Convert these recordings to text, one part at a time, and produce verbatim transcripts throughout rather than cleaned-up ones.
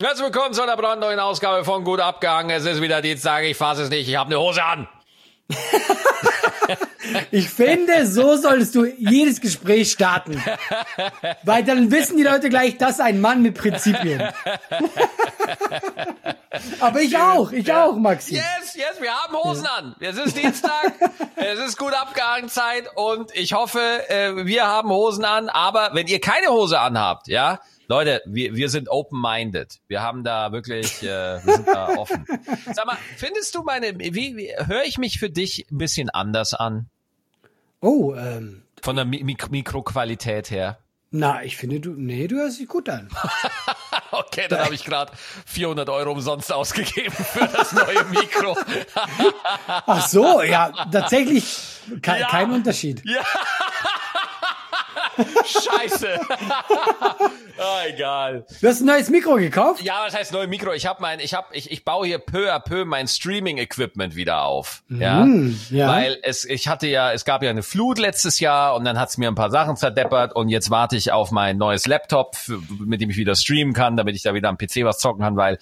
Herzlich willkommen zu einer brandneuen Ausgabe von Gut Abgehangen. Es ist wieder Dienstag, ich fasse es nicht, ich habe eine Hose an. Ich finde, so solltest du jedes Gespräch starten. Weil dann wissen die Leute gleich, das ist ein Mann mit Prinzipien. Aber ich auch, ich ja. auch, Maxi. Yes, yes, wir haben Hosen ja. an. Es ist Dienstag, es ist Gut Abgehangen Zeit und ich hoffe, wir haben Hosen an. Aber wenn ihr keine Hose anhabt, ja, Leute, wir, wir sind open-minded. Wir haben da wirklich, äh, wir sind da offen. Sag mal, findest du meine, wie, wie höre ich mich für dich ein bisschen anders an? Oh, ähm. Von der Mik- Mikroqualität her? Na, ich finde, du, nee, du hörst dich gut an. Okay, dann habe ich gerade vierhundert Euro umsonst ausgegeben für das neue Mikro. Ach so, ja, tatsächlich ke- ja. kein Unterschied. Ja. Scheiße. Oh, egal. Du hast ein neues Mikro gekauft? Ja, was heißt neues Mikro? Ich habe mein, ich habe, ich, ich baue hier peu à peu mein Streaming-Equipment wieder auf. Ja? Mm, ja. Weil es, ich hatte ja, es gab ja eine Flut letztes Jahr und dann hat's mir ein paar Sachen zerdeppert und jetzt warte ich auf mein neues Laptop, mit dem ich wieder streamen kann, damit ich da wieder am P C was zocken kann, weil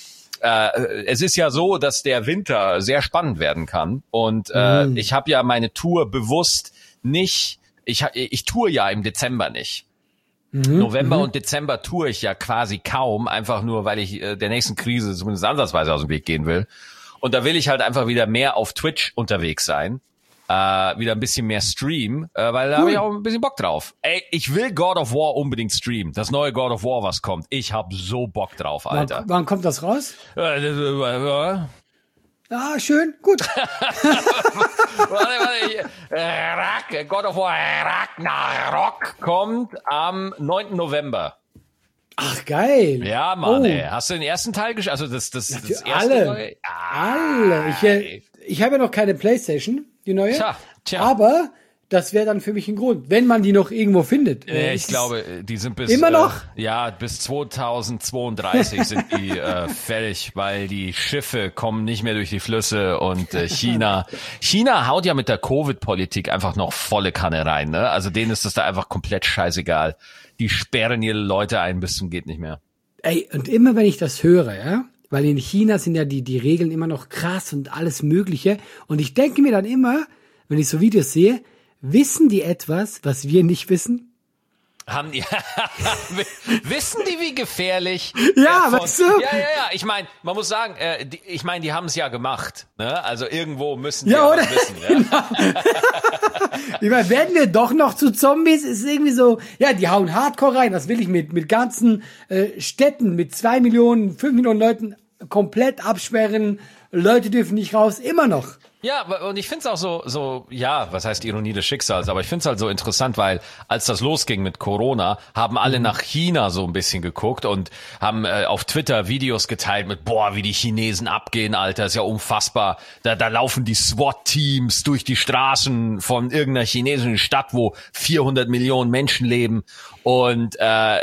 äh, es ist ja so, dass der Winter sehr spannend werden kann und äh, mm. ich habe ja meine Tour bewusst nicht. Ich, ich tour ja im Dezember nicht. Mhm, November mhm. und Dezember tour ich ja quasi kaum, einfach nur, weil ich äh, der nächsten Krise zumindest ansatzweise aus dem Weg gehen will. Und da will ich halt einfach wieder mehr auf Twitch unterwegs sein, äh, wieder ein bisschen mehr streamen, äh, weil da cool. habe ich auch ein bisschen Bock drauf. Ey, ich will God of War unbedingt streamen. Das neue God of War, was kommt. Ich hab so Bock drauf, Alter. Wann, wann kommt das raus? Äh, äh, äh, Ah, schön, gut. warte, warte, Rack, God of War Ragnarok kommt am neunten November. Ach, geil. Ja, Mann, oh. ey. Hast du den ersten Teil gespielt? Also das, das, das erste alle. Neue? Ah, alle. Ich, äh, ich habe ja noch keine PlayStation, die neue. Tja, tja. Aber das wäre dann für mich ein Grund, wenn man die noch irgendwo findet. Äh, ich glaube, die sind bis immer noch. Äh, ja, bis zweitausendzweiunddreißig sind die äh, fällig, weil die Schiffe kommen nicht mehr durch die Flüsse und äh, China, China haut ja mit der Covid-Politik einfach noch volle Kanne rein, ne? Also denen ist das da einfach komplett scheißegal. Die sperren ihre Leute ein bis zum geht nicht mehr. Ey, und immer wenn ich das höre, ja, weil in China sind ja die die Regeln immer noch krass und alles Mögliche und ich denke mir dann immer, wenn ich so Videos sehe, wissen die etwas, was wir nicht wissen? Haben die, wissen die, wie gefährlich? Ja, von, weißt du? Ja, ja, ja. Ich meine, man muss sagen, äh, die, ich meine, die haben es ja gemacht. Ne? Also irgendwo müssen die ja, oder? wissen. Ja? Genau. Ich meine, werden wir doch noch zu Zombies? Ist irgendwie so, ja, die hauen Hardcore rein. Das will ich mit mit ganzen äh, Städten, mit zwei Millionen, fünf Millionen Leuten komplett absperren. Leute dürfen nicht raus, immer noch. Ja, und ich find's auch so, so, ja, was heißt Ironie des Schicksals, aber ich find's halt so interessant, weil als das losging mit Corona, haben alle nach China so ein bisschen geguckt und haben äh, auf Twitter Videos geteilt mit, boah, wie die Chinesen abgehen, Alter, ist ja unfassbar. Da, da laufen die SWAT-Teams durch die Straßen von irgendeiner chinesischen Stadt, wo vierhundert Millionen Menschen leben und äh,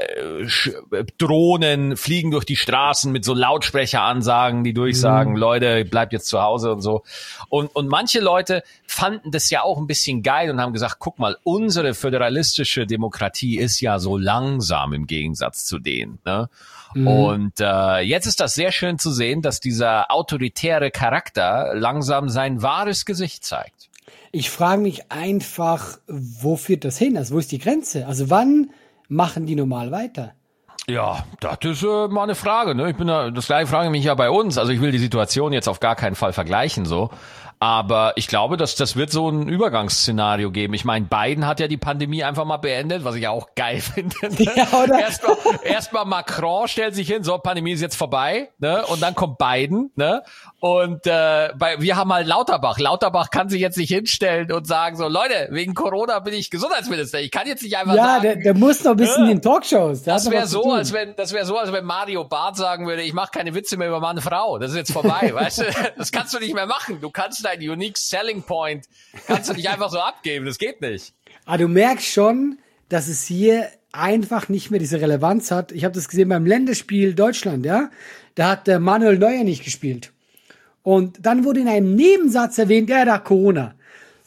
Drohnen fliegen durch die Straßen mit so Lautsprecheransagen, die durchsagen, mhm. Leute, bleibt jetzt zu Hause und so. Und Und manche Leute fanden das ja auch ein bisschen geil und haben gesagt, guck mal, unsere föderalistische Demokratie ist ja so langsam im Gegensatz zu denen. Ne? Mhm. Und äh, jetzt ist das sehr schön zu sehen, dass dieser autoritäre Charakter langsam sein wahres Gesicht zeigt. Ich frage mich einfach, wo führt das hin? Also wo ist die Grenze? Also wann machen die normal weiter? Ja, das ist äh, mal eine Frage. Ne? Ich bin da, das gleiche frage ich mich ja bei uns. Also ich will die Situation jetzt auf gar keinen Fall vergleichen so. Aber ich glaube, dass das wird so ein Übergangsszenario geben. Ich meine, Biden hat ja die Pandemie einfach mal beendet, was ich auch geil finde. Ne? Ja, oder? Erstmal erst mal Macron stellt sich hin, so, Pandemie ist jetzt vorbei, ne? Und dann kommt Biden, ne? Und äh, bei, wir haben halt Lauterbach. Lauterbach kann sich jetzt nicht hinstellen und sagen so, Leute, wegen Corona bin ich Gesundheitsminister. Ich kann jetzt nicht einfach ja, sagen. Ja, der, der muss noch ein bisschen ne? in Talkshows. Das wäre so, als wenn das wäre so, als wenn Mario Barth sagen würde, ich mache keine Witze mehr über meine Frau. Das ist jetzt vorbei, weißt du? Das kannst du nicht mehr machen. Du kannst dein Unique Selling Point kannst du nicht einfach so abgeben. Das geht nicht. Aber du merkst schon, dass es hier einfach nicht mehr diese Relevanz hat. Ich habe das gesehen beim Länderspiel Deutschland, ja. Da hat der Manuel Neuer nicht gespielt. Und dann wurde in einem Nebensatz erwähnt, ja, da Corona.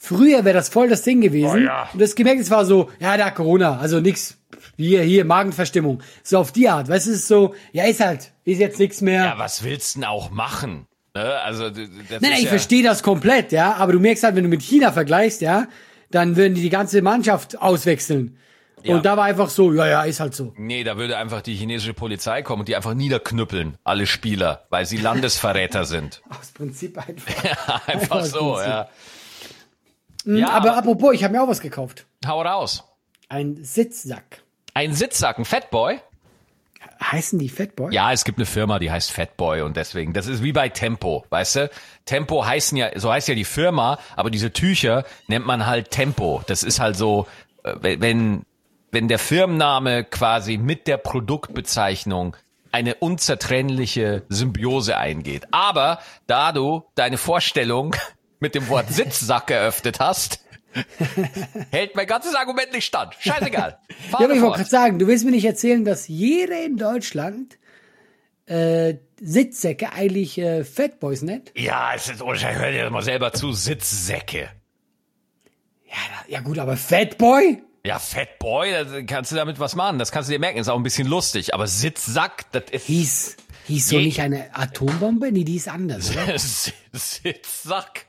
früher wäre das voll das Ding gewesen. Oh ja. Und du hast gemerkt, es war so, ja, da Corona, also nix, hier, hier, Magenverstimmung. So auf die Art, weißt du, es ist so, ja, ist halt, ist jetzt nichts mehr. Ja, was willst du denn auch machen? Ne? Also, das nein, ist nein, ich ja, verstehe das komplett, ja, aber du merkst halt, wenn du mit China vergleichst, ja, dann würden die die ganze Mannschaft auswechseln. Ja. Und da war einfach so, ja, ja, ist halt so. Nee, da würde einfach die chinesische Polizei kommen und die einfach niederknüppeln, alle Spieler, weil sie Landesverräter sind. Aus Prinzip einfach. Ja, einfach aus so, Prinzip. ja. Mhm, Ja, aber aber- apropos, ich habe mir auch was gekauft. Hau raus. Ein Sitzsack. Ein Sitzsack, ein Fatboy? Heißen die Fatboy? Ja, es gibt eine Firma, die heißt Fatboy und deswegen, das ist wie bei Tempo, weißt du? Tempo heißen ja, so heißt ja die Firma, aber diese Tücher nennt man halt Tempo. Das ist halt so, äh, wenn, wenn der Firmenname quasi mit der Produktbezeichnung eine unzertrennliche Symbiose eingeht. Aber da du deine Vorstellung mit dem Wort Sitzsack eröffnet hast, hält mein ganzes Argument nicht stand. Scheißegal. Fahr Ja, aber ich wollte fort. gerade sagen, du willst mir nicht erzählen, dass jeder in Deutschland äh, Sitzsäcke eigentlich äh, Fatboys nennt? Ja, es ist unwahrscheinlich. Hör dir das mal selber zu. Sitzsäcke. Ja, da, ja gut, aber Fatboy? Ja, Fatboy, da kannst du damit was machen. Das kannst du dir merken. Ist auch ein bisschen lustig. Aber Sitzsack, das ist... Hieß, hieß so Je- nicht eine Atombombe? Nee, die ist anders, oder? Sitzsack.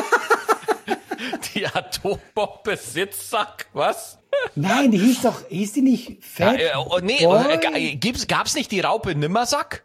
Die Atombombe Sitzsack, was? Nein, die hieß doch, hieß die nicht Ja, Fatboy? äh, oh, nee, äh, gibt's, gab's nicht die Raupe Nimmersack?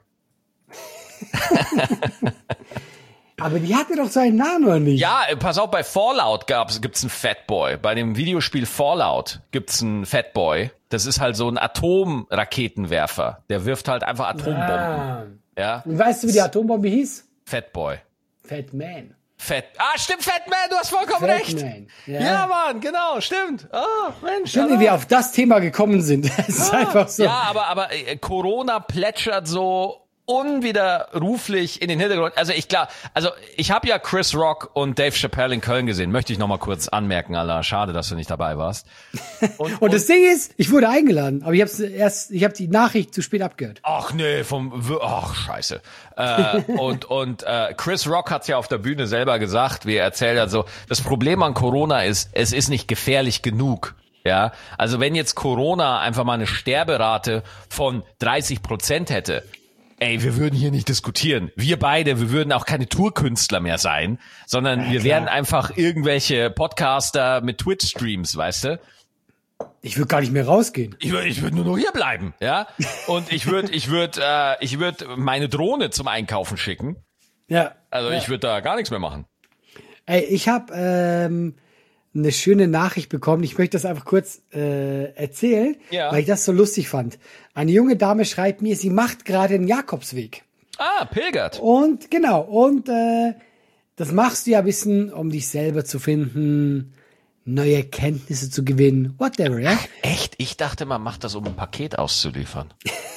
Aber die hatte doch so einen Namen, oder nicht? Ja, äh, pass auf, bei Fallout gab's, gibt's einen Fatboy. Bei dem Videospiel Fallout gibt's einen Fatboy. Das ist halt so ein Atomraketenwerfer. Der wirft halt einfach Atombomben. Ah. Ja, Und weißt du, wie die Atombombe hieß? Fatboy. Fat Man. Fat. Ah, stimmt, Fatman, du hast vollkommen Fat recht. Man. Ja. Ja. Mann, genau, stimmt. Ah, Mensch. Schön, wie ja. wir auf das Thema gekommen sind. Es ist einfach so. Ja, aber, aber äh, Corona plätschert so unwiderruflich in den Hintergrund. Also ich klar, also ich habe ja Chris Rock und Dave Chappelle in Köln gesehen. Möchte ich noch mal kurz anmerken, Alter. Schade, dass du nicht dabei warst. Und, Und das Ding ist, ich wurde eingeladen, aber ich habe erst, ich habe die Nachricht zu spät abgehört. Ach nee, vom W- ach scheiße. Äh, und und äh, Chris Rock hat's ja auf der Bühne selber gesagt, wie er erzählt hat, so das Problem an Corona ist, es ist nicht gefährlich genug. Ja, also wenn jetzt Corona einfach mal eine Sterberate von dreißig Prozent hätte, ey, wir würden hier nicht diskutieren. Wir beide, wir würden auch keine Tourkünstler mehr sein, sondern Ja, wir klar. wären einfach irgendwelche Podcaster mit Twitch-Streams, weißt du? Ich würde gar nicht mehr rausgehen. Ich würde ich würd nur noch hier bleiben, ja. Und ich würde ich würd, äh, ich würd meine Drohne zum Einkaufen schicken. Ja. Also ja. ich würde da gar nichts mehr machen. Ey, ich habe ähm, eine schöne Nachricht bekommen. Ich möchte das einfach kurz äh, erzählen, Ja. weil ich das so lustig fand. Eine junge Dame schreibt mir, sie macht gerade den Jakobsweg. Ah, pilgert. Und genau, und äh, das machst du ja ein bisschen, um dich selber zu finden, neue Erkenntnisse zu gewinnen, whatever, ja? Echt? Ich dachte, man macht das, um ein Paket auszuliefern.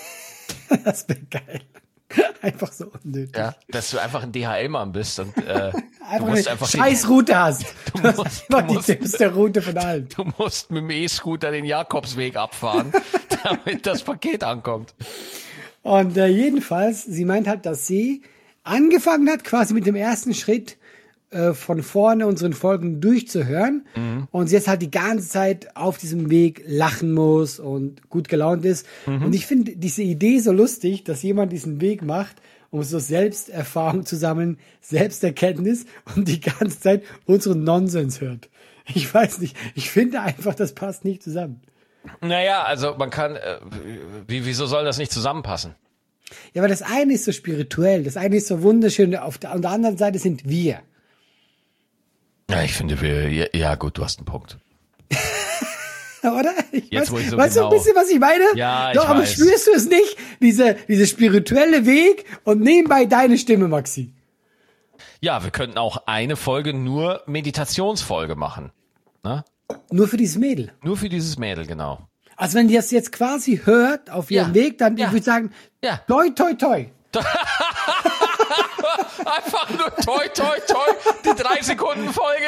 Das wäre geil. Einfach so unnötig. Ja, dass du einfach ein D H L-Mann bist und äh, du Einfach musst eine einfach die, scheiß Route hast. Du musst- hast einfach du die musst- dümmste Route von allen. du musst mit dem E-Scooter den Jakobsweg abfahren, damit das Paket ankommt. Und äh, jedenfalls, sie meint halt, dass sie angefangen hat, quasi mit dem ersten Schritt äh, von vorne unseren Folgen durchzuhören. Mhm. Und sie jetzt halt die ganze Zeit auf diesem Weg lachen muss und gut gelaunt ist. Mhm. Und ich finde diese Idee so lustig, dass jemand diesen Weg macht, um so Selbsterfahrung zu sammeln, Selbsterkenntnis und die ganze Zeit unseren Nonsens hört. Ich weiß nicht, ich finde einfach, das passt nicht zusammen. Naja, also man kann, äh, wie, wieso soll das nicht zusammenpassen? Ja, aber das eine ist so spirituell, das eine ist so wunderschön, auf der, auf der anderen Seite sind wir. Ja, ich finde, wir, ja, ja gut, du hast einen Punkt. Oder? Ich Jetzt, weiß, wo ich so weißt genau- du ein bisschen, was ich meine? Ja, ich Doch, aber weiß. spürst du es nicht? Diese, diese spirituelle Weg und nebenbei deine Stimme, Maxi. Ja, wir könnten auch eine Folge nur Meditationsfolge machen. Ne? Nur für dieses Mädel. Nur für dieses Mädel, genau. Also wenn die das jetzt quasi hört auf ihrem Ja. Weg, dann Ja. ich würde sagen, Ja. toi, toi, toi. Einfach nur toi, toi, toi, die drei Sekunden Folge.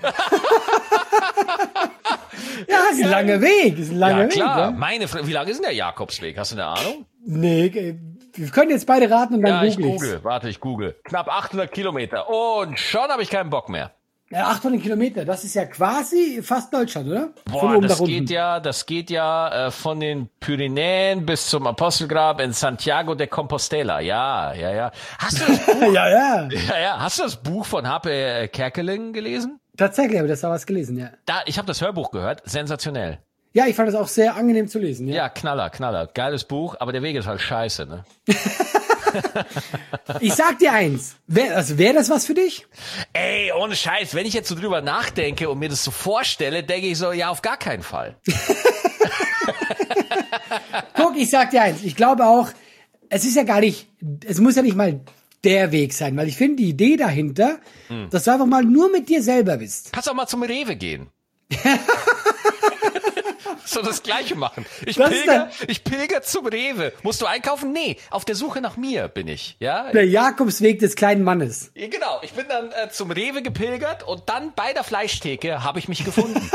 Ja, ist ein langer Weg, ist ein langer Ja, klar. Weg. Ja? Meine Frage, wie lang ist denn der Jakobsweg? Hast du eine Ahnung? Nee, äh, wir können jetzt beide raten und dann Ja, ich google ich's. google. Warte, ich google. Knapp achthundert Kilometer. Und schon habe ich keinen Bock mehr. Ja, achthundert Kilometer, das ist ja quasi fast Deutschland, oder? Boah, das geht ja, das geht ja äh, von den Pyrenäen bis zum Apostelgrab in Santiago de Compostela. Ja, ja, ja. Hast du das Buch? ja, ja. Ja, ja. Hast du das Buch von H P Kerkeling gelesen? Tatsächlich habe ich das da was gelesen, ja. Da, ich habe das Hörbuch gehört. Sensationell. Ja, ich fand das auch sehr angenehm zu lesen, ja. Ja, Knaller, Knaller. Geiles Buch, aber der Weg ist halt scheiße, ne? Ich sag dir eins, wär, also wäre das was für dich? Ey, ohne Scheiß, wenn ich jetzt so drüber nachdenke und mir das so vorstelle, denke ich so, ja, auf gar keinen Fall. Guck, ich sag dir eins, ich glaube auch, es ist ja gar nicht, es muss ja nicht mal der Weg sein, weil ich finde die Idee dahinter, hm. dass du einfach mal nur mit dir selber bist. Kannst auch mal zum Rewe gehen. So das Gleiche machen. Ich Was pilger, ich pilger zum Rewe. Musst du einkaufen? Nee, auf der Suche nach mir bin ich. Ja. Der Jakobsweg des kleinen Mannes. Ja, genau, ich bin dann äh, zum Rewe gepilgert und dann bei der Fleischtheke habe ich mich gefunden.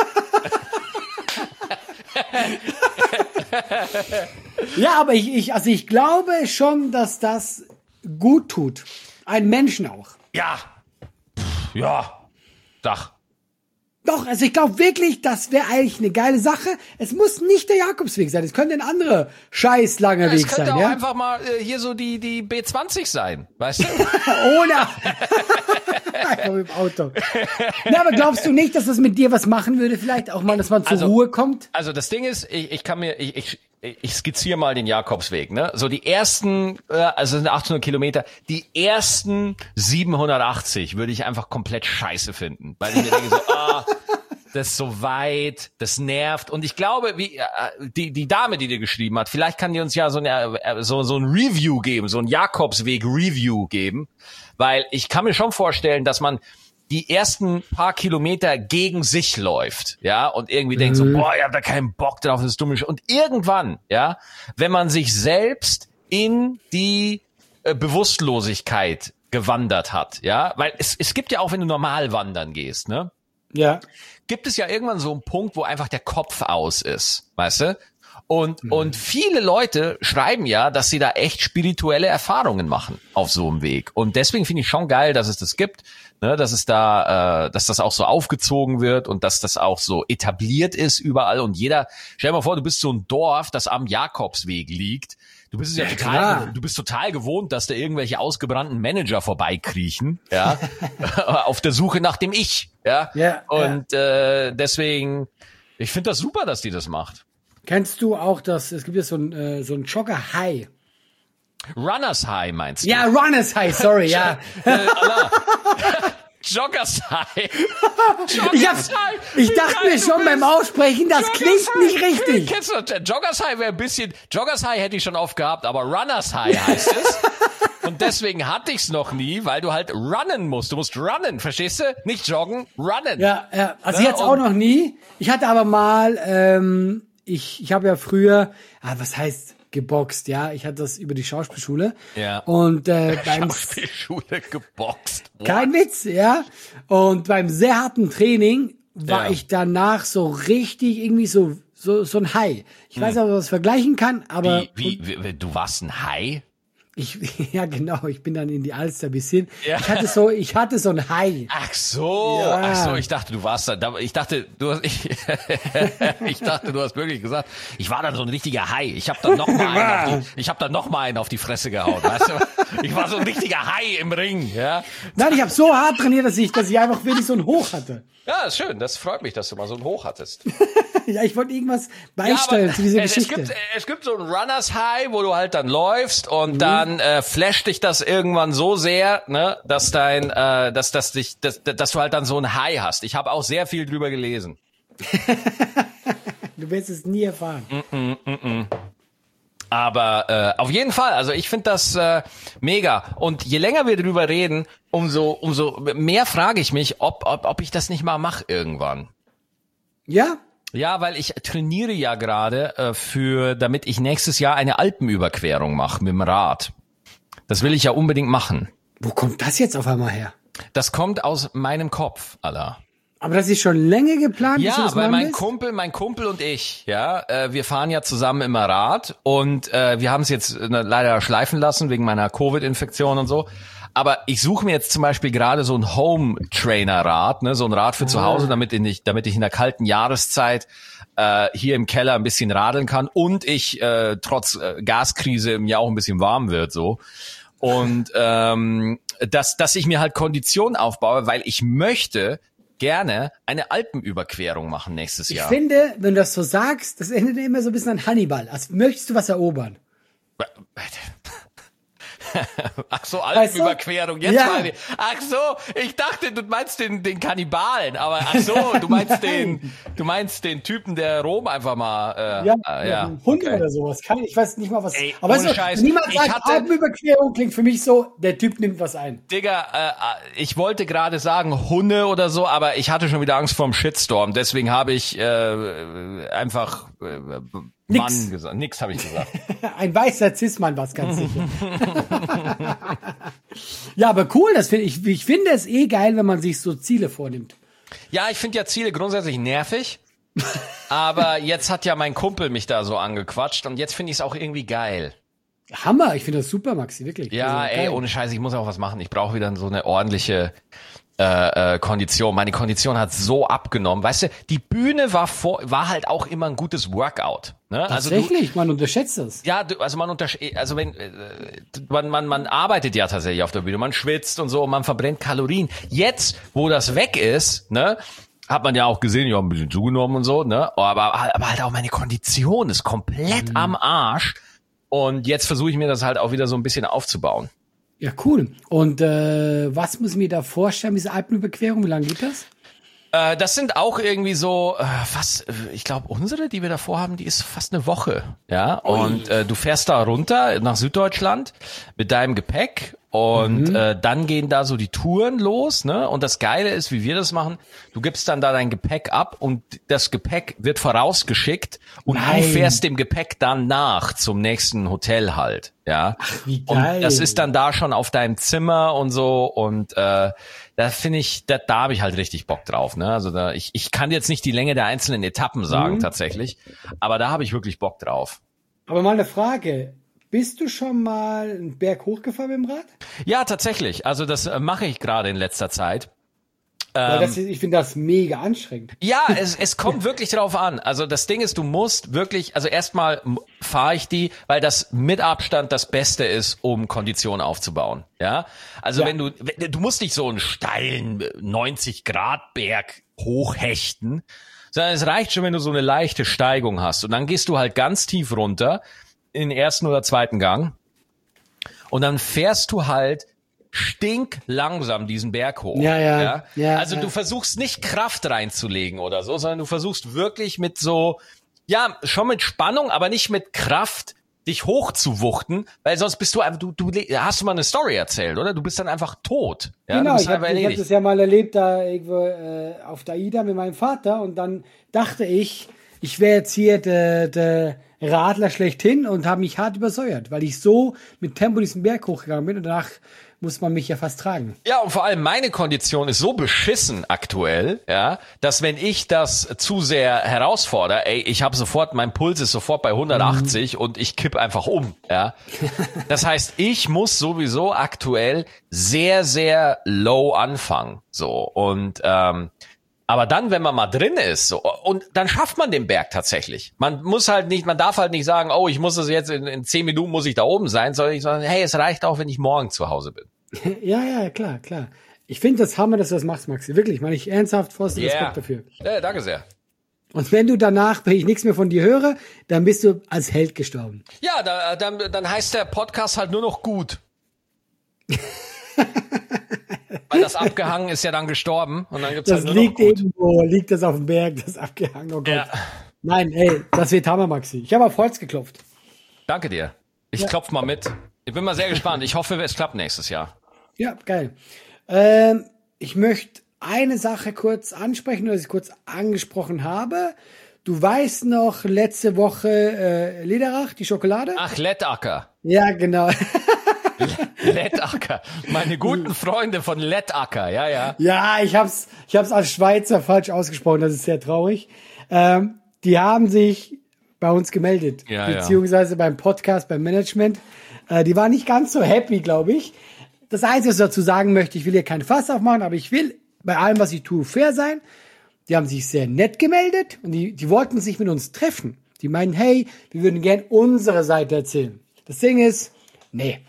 Ja, aber ich, ich, also ich glaube schon, dass das gut tut. Einen Menschen auch. Ja. Pff, ja. Dach. Doch, also ich glaube wirklich, das wäre eigentlich eine geile Sache. Es muss nicht der Jakobsweg sein. Es könnte ein anderer scheiß langer ja, Weg sein. Es könnte auch ja? einfach mal äh, hier so die die B zwanzig sein, weißt du? Ohne. Einfach mit dem Auto. Na, aber glaubst du nicht, dass das mit dir was machen würde? Vielleicht auch mal, dass man zur also, Ruhe kommt? Also das Ding ist, ich, ich kann mir, ich, ich, ich skizziere mal den Jakobsweg, ne? So die ersten, äh, also sind achthundert Kilometer, die ersten siebenhundertachtzig würde ich einfach komplett scheiße finden, weil ich mir denke so, ah, das ist so weit, das nervt. Und ich glaube, wie äh, die die Dame, die dir geschrieben hat, vielleicht kann die uns ja so eine, äh, so so ein Review geben, so ein Jakobsweg Review geben, weil ich kann mir schon vorstellen, dass man die ersten paar Kilometer gegen sich läuft, ja, und irgendwie mhm. denkt so, boah, ich hab da keinen Bock drauf, das ist dumm. Und irgendwann, ja, wenn man sich selbst in die äh, Bewusstlosigkeit gewandert hat, ja, weil es es gibt ja auch, wenn du normal wandern gehst, ne? Ja. Gibt es ja irgendwann so einen Punkt, wo einfach der Kopf aus ist, weißt du? Und, mhm. und viele Leute schreiben ja, dass sie da echt spirituelle Erfahrungen machen auf so einem Weg. Und deswegen finde ich schon geil, dass es das gibt, ne, dass es da, äh, dass das auch so aufgezogen wird und dass das auch so etabliert ist überall. Und jeder, stell dir mal vor, du bist so ein Dorf, das am Jakobsweg liegt. Du bist es ja, ja total, klar. du bist total gewohnt, dass da irgendwelche ausgebrannten Manager vorbeikriechen, ja, auf der Suche nach dem Ich, ja. ja und ja. Äh, deswegen, ich finde das super, dass die das macht. Kennst du auch das, es gibt ja so ein, äh, so ein Jogger High. Runners High meinst du? Ja, Runners High, sorry, ja. äh, Joggers High. Joggers ich, hab, ich dachte mir schon beim Aussprechen, das Joggers klingt High. Nicht richtig. Kennst du das? Joggers High wäre ein bisschen, Joggers High hätte ich schon oft gehabt, aber Runners High heißt es. Und deswegen hatte ich's noch nie, weil du halt runnen musst. Du musst runnen, verstehst du? Nicht joggen, runnen. Ja, ja. Also ich hatte es auch noch nie. Ich hatte aber mal, ähm, ich, ich habe ja früher, ah, was heißt geboxt, ja, ich hatte das über die Schauspielschule. Ja. Und äh, beim Schauspielschule geboxt. What? Kein Witz, ja. Und beim sehr harten Training war Ja. ich danach so richtig irgendwie so so so ein High. Ich weiß nicht, ob man das vergleichen kann, aber Wie, wie, wie, du warst ein Hai? ich ja genau, ich bin dann in die Alster ein bisschen. Ja. Ich hatte so ich hatte so ein High. Ach so, Ja. ach so, ich dachte, du warst da, ich dachte, du hast, ich, ich dachte, du hast wirklich gesagt, ich war dann so ein richtiger Hai. Ich habe dann noch mal einen auf die, ich habe dann noch mal einen auf die Fresse gehauen, weißt du? Ich war so ein richtiger Hai im Ring, ja. Nein, ich habe so hart trainiert, dass ich dass ich einfach wirklich so ein Hoch hatte. Ja, ist schön, das freut mich, dass du mal so ein Hoch hattest. Ja, ich wollte irgendwas beistellen Ja, zu dieser es, Geschichte. Es gibt, es gibt so ein Runners High, wo du halt dann läufst und mhm. dann äh, flasht dich das irgendwann so sehr, ne, dass dein, äh, dass, dass dich, dass, dass du halt dann so ein High hast. Ich habe auch sehr viel drüber gelesen. Du wirst es nie erfahren. Mm-mm, mm-mm. Aber äh, auf jeden Fall, also ich finde das äh, mega. Und je länger wir drüber reden, umso umso mehr frage ich mich, ob ob ob ich das nicht mal mache irgendwann. Ja? Ja, weil ich trainiere ja gerade äh, für, damit ich nächstes Jahr eine Alpenüberquerung mache mit dem Rad. Das will ich ja unbedingt machen. Wo kommt das jetzt auf einmal her? Das kommt aus meinem Kopf, Alter. Aber das ist schon länger geplant? dass du Ja, das weil machen mein willst? Kumpel, mein Kumpel und ich, ja, äh, wir fahren ja zusammen immer Rad und äh, wir haben es jetzt äh, leider schleifen lassen wegen meiner Covid-Infektion und so. Aber ich suche mir jetzt zum Beispiel gerade so ein Home-Trainer-Rad, ne, so ein Rad für zu Hause, damit ich, damit ich in der kalten Jahreszeit äh, hier im Keller ein bisschen radeln kann und ich äh, trotz äh, Gaskrise mir auch ein bisschen warm wird, so. Und ähm, dass, dass ich mir halt Kondition aufbaue, weil ich möchte gerne eine Alpenüberquerung machen nächstes Ich Jahr. finde, wenn du das so sagst, das erinnert immer so ein bisschen an Hannibal. Als möchtest du was erobern. Ach so, Alpenüberquerung. Jetzt Ja. meine ich. Ach so, ich dachte, du meinst den, den Kannibalen, aber ach so, du meinst den, du meinst den Typen, der Rom einfach mal, äh, Ja, äh, ja, ein Hund okay. oder sowas. Kein, ich weiß nicht mal was. Ey, aber ohne weißt du, Scheiß, niemand ich sagt, hatte- Alpenüberquerung klingt für mich so, der Typ nimmt was ein. Digga, äh, ich wollte gerade sagen Hunde oder so, aber ich hatte schon wieder Angst vorm Shitstorm, deswegen habe ich äh, einfach äh, Nix. Mann gesagt. Nix habe ich gesagt. Ein weißer Cis-Mann was ganz sicher. Ja, aber cool, das finde ich, ich finde es eh geil, wenn man sich so Ziele vornimmt. Ja, ich finde ja Ziele grundsätzlich nervig, aber jetzt hat ja mein Kumpel mich da so angequatscht und jetzt finde ich es auch irgendwie geil. Hammer, ich finde das super, Maxi, wirklich. Ja, Also, ey, geil. ohne Scheiß, ich muss auch was machen. Ich brauche wieder so eine ordentliche äh, äh, Kondition. Meine Kondition hat so abgenommen. Weißt du, die Bühne war vor, war halt auch immer ein gutes Workout. Ne? Also du, Tatsächlich, man unterschätzt das. ja, du, also man untersch also wenn äh, man, man man arbeitet ja tatsächlich auf der Bühne, man schwitzt und so, und man verbrennt Kalorien. Jetzt, wo das weg ist, ne, hat man ja auch gesehen, ich habe ein bisschen zugenommen und so, ne, aber aber halt auch meine Kondition ist komplett Mhm. am Arsch. Und jetzt versuche ich mir das halt auch wieder so ein bisschen aufzubauen. Ja, cool. Und äh, was muss ich mir da vorstellen, diese Alpenüberquerung, wie lange geht das? Äh, das sind auch irgendwie so, äh, was, äh, ich glaube, unsere, die wir da vorhaben, die ist fast eine Woche. Ja, und äh, du fährst da runter nach Süddeutschland mit deinem Gepäck und Mhm. äh, dann gehen da so die Touren los, ne? Und das Geile ist, wie wir das machen, du gibst dann da dein Gepäck ab und das Gepäck wird vorausgeschickt und Nein. du fährst dem Gepäck dann nach zum nächsten Hotel halt, ja. Wie geil. Und das ist dann da schon auf deinem Zimmer und so und äh, da finde ich, da, da habe ich halt richtig Bock drauf, ne? Also da, ich, ich kann jetzt nicht die Länge der einzelnen Etappen sagen Mhm. tatsächlich, aber da habe ich wirklich Bock drauf. Aber mal eine Frage. Bist du schon mal einen Berg hochgefahren mit dem Rad? Ja, tatsächlich. Also das äh, mache ich gerade in letzter Zeit. Weil Ähm, das ist, ich finde das mega anstrengend. Ja, es, es kommt wirklich drauf an. Also das Ding ist, du musst wirklich, also erstmal fahre ich die, weil das mit Abstand das Beste ist, um Kondition aufzubauen. Ja, also Ja. wenn du, wenn, du musst nicht so einen steilen neunzig Grad Berg hochhechten, sondern es reicht schon, wenn du so eine leichte Steigung hast. Und dann gehst du halt ganz tief runter in den ersten oder zweiten Gang und dann fährst du halt stinklangsam diesen Berg hoch. Ja, ja, ja, also ja. du versuchst nicht Kraft reinzulegen oder so, sondern du versuchst wirklich mit so, ja, schon mit Spannung, aber nicht mit Kraft, dich hochzuwuchten, weil sonst bist du einfach, du, du hast du mal eine Story erzählt, oder? Du bist dann einfach tot. Ja, du Genau, bist ich habe einfach hab erledigt. das ja mal erlebt, da irgendwo äh, auf der Aida mit meinem Vater und dann dachte ich, ich wäre jetzt hier der, der Radler schlechthin und habe mich hart übersäuert, weil ich so mit Tempo diesen Berg hochgegangen bin und danach muss man mich ja fast tragen. Ja, und vor allem meine Kondition ist so beschissen aktuell, ja, dass wenn ich das zu sehr herausfordere, ey, ich habe sofort, mein Puls ist sofort bei hundertachtzig und ich kipp einfach um, ja. Das heißt, ich muss sowieso aktuell sehr, sehr low anfangen, so. Und ähm, aber dann, wenn man mal drin ist, so, und dann schafft man den Berg tatsächlich. Man muss halt nicht, man darf halt nicht sagen, oh, ich muss das jetzt in, in zehn Minuten muss ich da oben sein, sondern ich sage, hey, es reicht auch, wenn ich morgen zu Hause bin. Ja, ja, klar, klar. Ich finde das Hammer, dass du das machst, Maxi. Wirklich, meine ich ernsthaft, vollsten Yeah. Respekt dafür. Ja, danke sehr. Und wenn du danach, wenn ich nichts mehr von dir höre, dann bist du als Held gestorben. Ja, da, dann, dann heißt der Podcast halt nur noch gut. Weil das abgehangen ist ja dann gestorben und dann gibt's Das halt nur liegt noch gut. irgendwo, liegt das auf dem Berg, das ist abgehangen. Oh Gott. Ja. Nein, ey, das wird Hammer, Maxi. Ich habe auf Holz geklopft. Danke dir. Ich Ja. klopf mal mit. Ich bin mal sehr gespannt. Ich hoffe, es klappt nächstes Jahr. Ja, geil. Ähm, ich möchte eine Sache kurz ansprechen, oder ich kurz angesprochen habe. Du weißt noch, letzte Woche äh, Lederach, die Schokolade? Ach, Lettacker. Ja, genau. Lettacker. Meine guten Freunde von Lettacker. Ja, ja. Ja, ich hab's, ich hab's als Schweizer falsch ausgesprochen, das ist sehr traurig. Ähm, die haben sich bei uns gemeldet, Ja, ja. beziehungsweise beim Podcast, beim Management. Äh, die waren nicht ganz so happy, glaube ich. das Einzige, was ich dazu sagen möchte, ich will hier keinen Fass aufmachen, aber ich will bei allem, was ich tue, fair sein. Die haben sich sehr nett gemeldet und die, die wollten sich mit uns treffen. Die meinen, hey, wir würden gern unsere Seite erzählen. Das Ding ist, nee.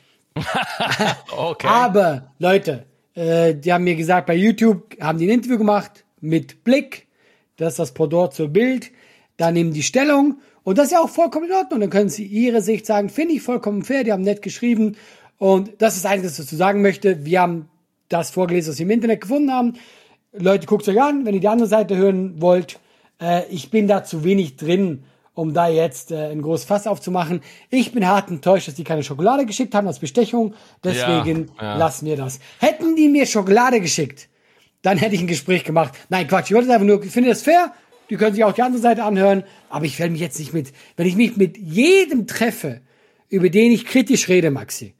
Okay. Aber, Leute, äh, die haben mir gesagt, bei YouTube haben die ein Interview gemacht mit Blick. Das ist das Pendant zur Bild. Da nehmen die Stellung. Und das ist ja auch vollkommen in Ordnung. Dann können sie ihre Sicht sagen, finde ich vollkommen fair. Die haben nett geschrieben. Und das ist eigentlich, was ich dazu sagen möchte. Wir haben das vorgelesen, was wir im Internet gefunden haben. Leute, guckt euch an, wenn ihr die andere Seite hören wollt. Äh, ich bin da zu wenig drin, um da jetzt äh, ein großes Fass aufzumachen. Ich bin hart enttäuscht, dass die keine Schokolade geschickt haben als Bestechung. Deswegen ja, ja. lassen wir das. Hätten die mir Schokolade geschickt, dann hätte ich ein Gespräch gemacht. Nein, Quatsch, ich wollte es einfach nur, ich finde das fair. Die können sich auch die andere Seite anhören. Aber ich werde mich jetzt nicht mit, wenn ich mich mit jedem treffe, über den ich kritisch rede, Maxi.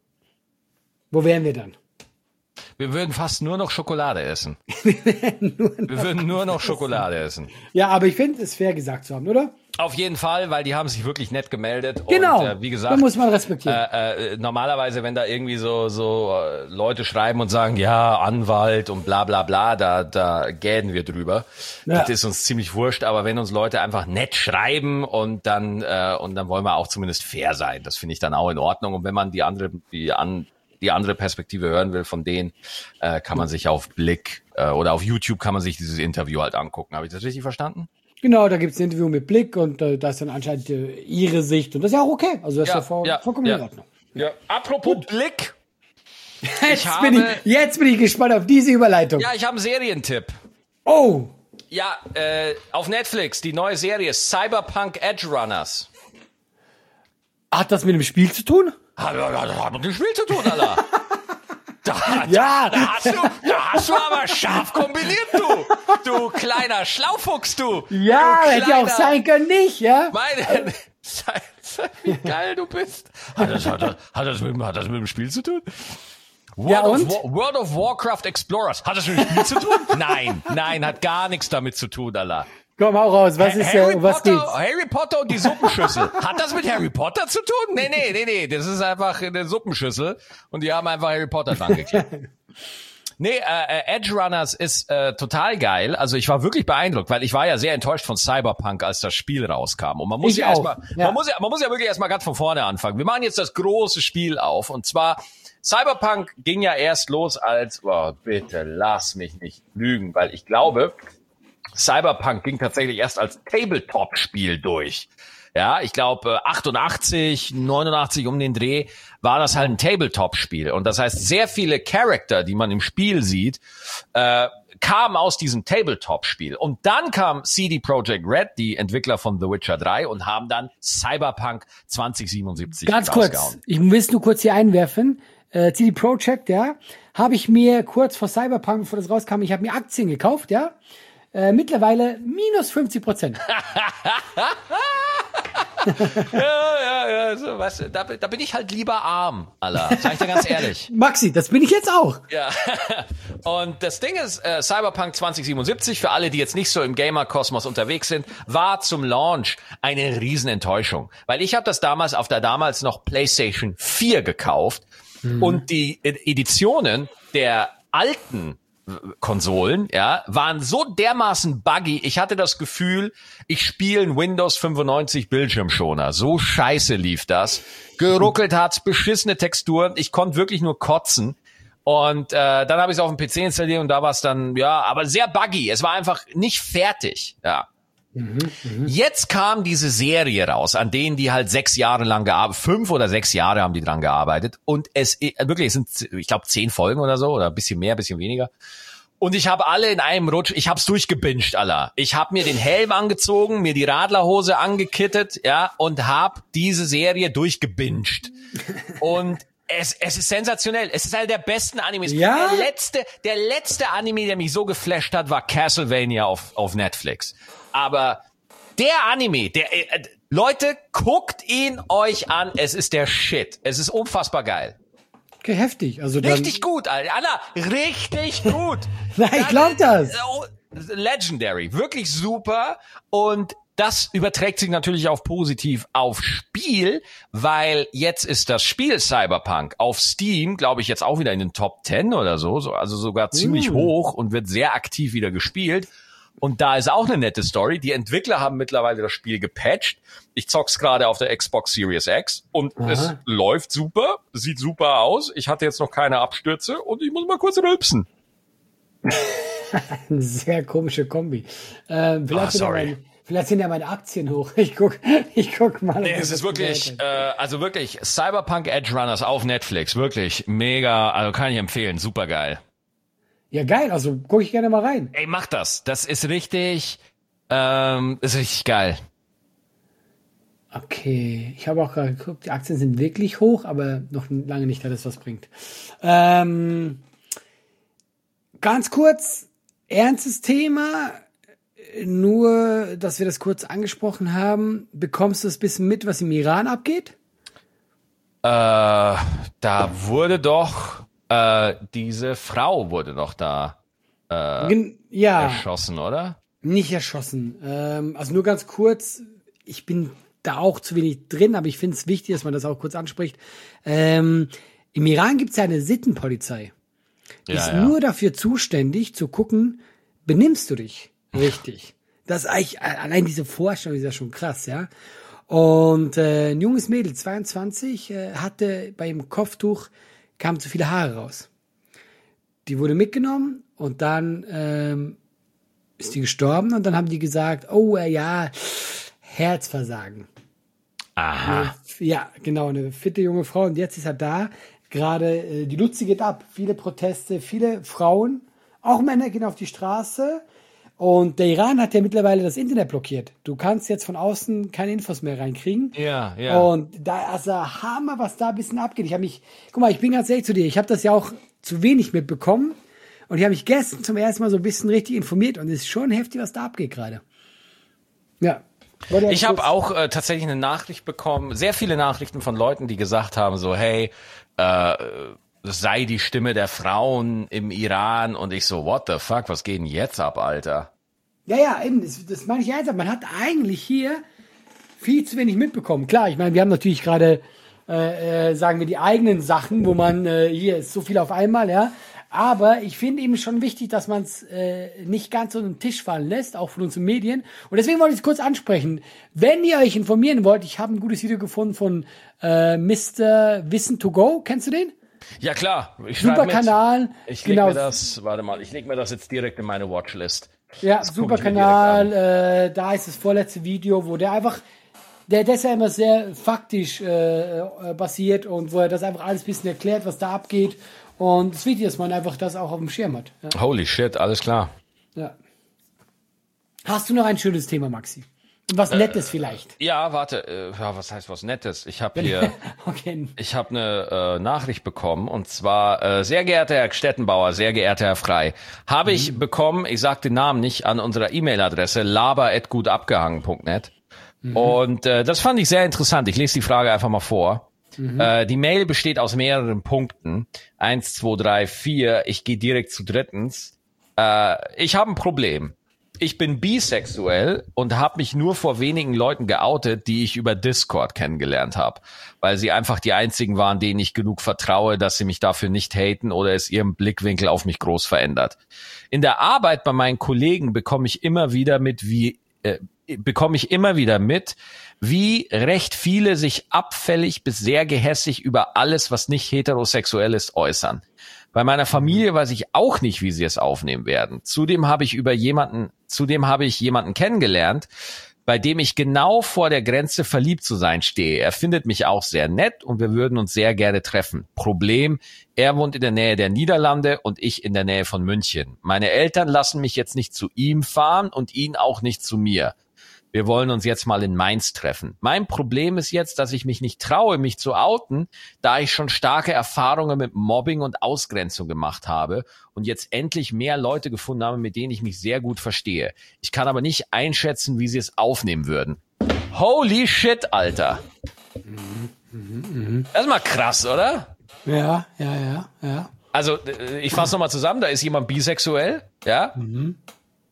Wo wären wir dann? Wir würden fast nur noch Schokolade essen. Wir würden nur noch Schokolade essen. Ja, aber ich finde es fair gesagt zu haben, oder? Auf jeden Fall, weil die haben sich wirklich nett gemeldet. Genau, und, äh, wie gesagt, da muss man respektieren. Äh, äh, normalerweise, wenn da irgendwie so so äh, Leute schreiben und sagen, ja, Anwalt und bla bla bla, da da gähnen wir drüber. Ja. Das ist uns ziemlich wurscht, aber wenn uns Leute einfach nett schreiben und dann äh, und dann wollen wir auch zumindest fair sein. Das finde ich dann auch in Ordnung. Und wenn man die andere die an die andere Perspektive hören will von denen, äh, kann man sich auf Blick äh, oder auf YouTube kann man sich dieses Interview halt angucken. Habe ich das richtig verstanden? Genau, da gibt's ein Interview mit Blick und äh, da ist dann anscheinend äh, ihre Sicht und das ist ja auch okay. Also das ja, ist ja, voll, ja vollkommen ja. in Ordnung. Ja. Apropos Gut. Blick. Jetzt, habe, bin ich, jetzt bin ich gespannt auf diese Überleitung. Ja, ich habe einen Serientipp. Oh! Ja, äh, auf Netflix, die neue Serie Cyberpunk Edge Runners. Hat das mit dem Spiel zu tun? Hat, hat, hat mit dem Spiel zu tun, Alter. Da, ja. da, hast du, da hast du aber scharf kombiniert, du. Du kleiner Schlaufuchs, du. Ja, du hätte ja auch sein können, nicht, ja? Meine, wie geil du bist. Hat das, hat, das, hat, das mit, hat das mit dem Spiel zu tun? World, ja, und? Of, World of Warcraft Explorers. Hat das mit dem Spiel zu tun? Nein, nein, hat gar nichts damit zu tun, Alter. Komm auch raus, was ist Harry äh, was Potter, geht's? Harry Potter und die Suppenschüssel. Hat das mit Harry Potter zu tun? Nee, nee, nee, nee, das ist einfach eine Suppenschüssel und die haben einfach Harry Potter dran geklebt. Nee, äh, Edge Runners ist äh, total geil. Also ich war wirklich beeindruckt, weil ich war ja sehr enttäuscht von Cyberpunk, als das Spiel rauskam. Und man muss ich ja erstmal, ja. man muss ja, man muss ja wirklich erstmal ganz von vorne anfangen. Wir machen jetzt das große Spiel auf und zwar Cyberpunk ging ja erst los als, oh, bitte lass mich nicht lügen, weil ich glaube, Cyberpunk ging tatsächlich erst als Tabletop-Spiel durch. Ja, ich glaube achtundachtzig, neunundachtzig um den Dreh war das halt ein Tabletop-Spiel. Und das heißt, sehr viele Charakter, die man im Spiel sieht, äh, kamen aus diesem Tabletop-Spiel. Und dann kam C D Projekt Red, die Entwickler von The Witcher drei, und haben dann Cyberpunk zwanzig siebenundsiebzig Ganz kurz, ich muss nur kurz hier einwerfen. Äh, C D Projekt, ja, habe ich mir kurz vor Cyberpunk, bevor das rauskam, ich habe mir Aktien gekauft, ja. Äh, mittlerweile minus fünfzig Prozent. ja, ja, ja, so, weißt du, da, da bin ich halt lieber arm, Alter. Sag ich dir ganz ehrlich. Maxi, das bin ich jetzt auch. Ja. Und das Ding ist, äh, Cyberpunk zwanzig siebenundsiebzig, für alle, die jetzt nicht so im Gamer-Kosmos unterwegs sind, war zum Launch eine Riesenenttäuschung. Weil ich habe das damals auf der damals noch PlayStation vier gekauft mhm. und die Editionen der alten Konsolen, ja, waren so dermaßen buggy. Ich hatte das Gefühl, ich spiele einen Windows fünfundneunzig Bildschirmschoner. So scheiße lief das. Geruckelt hat's, beschissene Texturen. Ich konnte wirklich nur kotzen. Und äh, dann habe ich es auf dem P C installiert und da war es dann, ja, aber sehr buggy. Es war einfach nicht fertig, ja. Mhm, mh. Jetzt kam diese Serie raus, an denen die halt sechs Jahre lang gearbeitet, fünf oder sechs Jahre haben die dran gearbeitet und es wirklich es sind, ich glaube, zehn Folgen oder so oder ein bisschen mehr, ein bisschen weniger. Und ich habe alle in einem Rutsch, ich hab's durchgebinged, Alter. Ich habe mir den Helm angezogen, mir die Radlerhose angekittet, ja, und hab diese Serie durchgebinged. Und es es ist sensationell. Es ist einer der besten Animes. Ja? Der letzte der letzte Anime, der mich so geflasht hat, war Castlevania auf auf Netflix. Aber der Anime, der äh, Leute, guckt ihn euch an. Es ist der Shit. Es ist unfassbar geil. Okay, heftig. Also dann richtig gut, Alter. Anna, richtig gut. Nein, ich glaub das. Legendary, wirklich super. Und das überträgt sich natürlich auch positiv auf Spiel, weil jetzt ist das Spiel Cyberpunk auf Steam, glaube ich, jetzt auch wieder in den Top zehn oder so, so also sogar ziemlich mm. hoch und wird sehr aktiv wieder gespielt. Und da ist auch eine nette Story. Die Entwickler haben mittlerweile das Spiel gepatcht. Ich zock's gerade auf der Xbox Series X und Aha. es läuft super, sieht super aus. Ich hatte jetzt noch keine Abstürze und ich muss mal kurz rülpsen. Eine sehr komische Kombi. Ähm, vielleicht, oh, sind sorry. ja mein, vielleicht sind ja meine Aktien hoch. Ich guck, ich guck mal. Nee, es ist wirklich, äh, also wirklich Cyberpunk Edge Runners auf Netflix. Wirklich mega, also kann ich empfehlen. Super geil. Ja, geil, also gucke ich gerne mal rein. Ey, mach das. Das ist richtig, ähm, ist richtig geil. Okay, ich habe auch gerade geguckt, die Aktien sind wirklich hoch, aber noch lange nicht, dass das was bringt. Ähm, ganz kurz, ernstes Thema, nur, dass wir das kurz angesprochen haben. Bekommst du es ein bisschen mit, was im Iran abgeht? Äh, da wurde doch Äh, diese Frau wurde doch da äh, Gen- ja. erschossen, oder? Nicht erschossen. Ähm, also nur ganz kurz, ich bin da auch zu wenig drin, aber ich finde es wichtig, dass man das auch kurz anspricht. Ähm, Im Iran gibt es ja eine Sittenpolizei. Die ja, ist ja. nur dafür zuständig, zu gucken, benimmst du dich richtig. Das ist eigentlich, allein diese Vorstellung ist ja schon krass, ja. Und äh, ein junges Mädel, zweiundzwanzig, äh, hatte beim Kopftuch kamen zu viele Haare raus. Die wurde mitgenommen und dann ähm, ist die gestorben und dann haben die gesagt, oh äh, ja, Herzversagen. Aha. Eine, ja, genau, eine fitte junge Frau und jetzt ist er da. Gerade äh, die Luzi geht ab. Viele Proteste, viele Frauen, auch Männer gehen auf die Straße. Und der Iran hat ja mittlerweile das Internet blockiert. Du kannst jetzt von außen keine Infos mehr reinkriegen. Ja, ja. Und da, also Hammer, was da ein bisschen abgeht. Ich habe mich, guck mal, ich bin ganz ehrlich zu dir, ich habe das ja auch zu wenig mitbekommen. Und ich habe mich gestern zum ersten Mal so ein bisschen richtig informiert. Und es ist schon heftig, was da abgeht gerade. Ja. Ich habe auch äh, tatsächlich eine Nachricht bekommen, sehr viele Nachrichten von Leuten, die gesagt haben, so, hey, äh, sei die Stimme der Frauen im Iran und ich so, what the fuck, was geht denn jetzt ab, Alter? Ja, ja, eben, das, das meine ich ernsthaft. Man hat eigentlich hier viel zu wenig mitbekommen. Klar, ich meine, wir haben natürlich gerade, äh, äh, sagen wir, die eigenen Sachen, wo man, äh, hier ist so viel auf einmal, ja. Aber ich finde eben schon wichtig, dass man es äh, nicht ganz unter den Tisch fallen lässt, auch von unseren Medien. Und deswegen wollte ich es kurz ansprechen. Wenn ihr euch informieren wollt, ich habe ein gutes Video gefunden von äh, Mister Wissen to Go. Kennst du den? Ja, klar. Ich super mit. Kanal. Ich leg genau. mir das, warte mal, ich leg mir das jetzt direkt in meine Watchlist. Ja, das super Kanal. Äh, da ist das vorletzte Video, wo der einfach, der, der ist ja immer sehr faktisch äh, äh, basiert und wo er das einfach alles ein bisschen erklärt, was da abgeht. Und es ist wichtig, dass man einfach das auch auf dem Schirm hat. Ja. Holy shit, alles klar. Ja. Hast du noch ein schönes Thema, Maxi? Was Nettes äh, vielleicht? Ja, warte, äh, ja, was heißt was Nettes? Ich habe hier, okay. ich habe eine äh, Nachricht bekommen und zwar, äh, sehr geehrter Herr Stettenbauer, sehr geehrter Herr Frei, habe mhm. ich bekommen, ich sage den Namen nicht, an unserer E-Mail-Adresse laber at gutabgehangen punkt net mhm. und äh, das fand ich sehr interessant. Ich lese die Frage einfach mal vor. Mhm. Äh, die Mail besteht aus mehreren Punkten. Eins, zwei, drei, vier. Ich gehe direkt zu drittens. Äh, ich habe ein Problem. Ich bin bisexuell und habe mich nur vor wenigen Leuten geoutet, die ich über Discord kennengelernt habe, weil sie einfach die einzigen waren, denen ich genug vertraue, dass sie mich dafür nicht haten oder es ihren Blickwinkel auf mich groß verändert. In der Arbeit bei meinen Kollegen bekomme ich immer wieder mit, wie äh, bekomme ich immer wieder mit, wie recht viele sich abfällig bis sehr gehässig über alles, was nicht heterosexuell ist, äußern. Bei meiner Familie weiß ich auch nicht, wie sie es aufnehmen werden. Zudem habe ich über jemanden, zudem habe ich jemanden kennengelernt, bei dem ich genau vor der Grenze verliebt zu sein stehe. Er findet mich auch sehr nett und wir würden uns sehr gerne treffen. Problem, er wohnt in der Nähe der Niederlande und ich in der Nähe von München. Meine Eltern lassen mich jetzt nicht zu ihm fahren und ihn auch nicht zu mir. Wir wollen uns jetzt mal in Mainz treffen. Mein Problem ist jetzt, dass ich mich nicht traue, mich zu outen, da ich schon starke Erfahrungen mit Mobbing und Ausgrenzung gemacht habe und jetzt endlich mehr Leute gefunden habe, mit denen ich mich sehr gut verstehe. Ich kann aber nicht einschätzen, wie sie es aufnehmen würden. Holy shit, Alter. Mhm, mh, mh. Das ist mal krass, oder? Ja, ja, ja, ja. Also, ich fasse nochmal zusammen, da ist jemand bisexuell, ja? Mhm.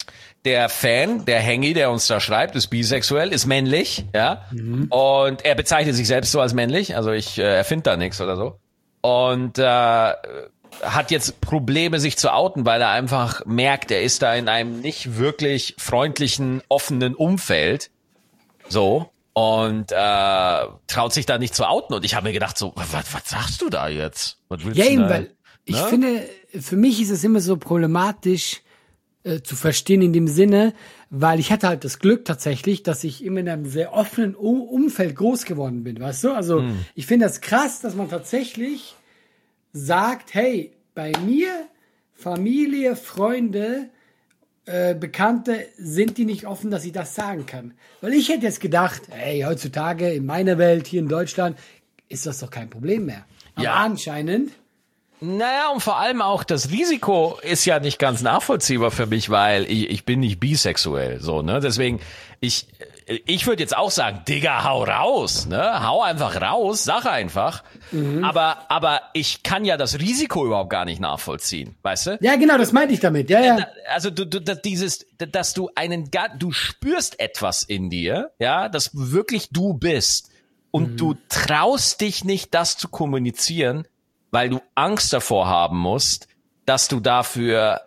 der Fan, der Hengi, der uns da schreibt, ist bisexuell, ist männlich, ja. Mhm. Und er bezeichnet sich selbst so als männlich, also ich äh, erfinde da nichts oder so. Und äh, hat jetzt Probleme, sich zu outen, weil er einfach merkt, er ist da in einem nicht wirklich freundlichen, offenen Umfeld. So. Und äh, traut sich da nicht zu outen. Und ich habe mir gedacht, so, was, was sagst du da jetzt? Was willst ja, du eben, da? weil ich Ne? finde, für mich ist es immer so problematisch äh, zu verstehen in dem Sinne, weil ich hatte halt das Glück tatsächlich, dass ich immer in einem sehr offenen U- Umfeld groß geworden bin, weißt du? Also Hm. ich finde das krass, dass man tatsächlich sagt, hey, bei mir, Familie, Freunde, äh, Bekannte, sind die nicht offen, dass ich das sagen kann. Weil ich hätte jetzt gedacht, hey, heutzutage in meiner Welt, hier in Deutschland, ist das doch kein Problem mehr. Aber Ja. anscheinend... Naja, und vor allem auch das Risiko ist ja nicht ganz nachvollziehbar für mich, weil ich, ich bin nicht bisexuell, so, ne? Deswegen, ich, ich würde jetzt auch sagen, Digga, hau raus, ne? Hau einfach raus, sag einfach. Mhm. Aber, aber ich kann ja das Risiko überhaupt gar nicht nachvollziehen, weißt du? Ja, genau, das meinte ich damit, ja, ja. Also du, du, das, dieses, dass du einen, du spürst etwas in dir, ja, das wirklich du bist. Und mhm. du traust dich nicht, das zu kommunizieren, weil du Angst davor haben musst, dass du dafür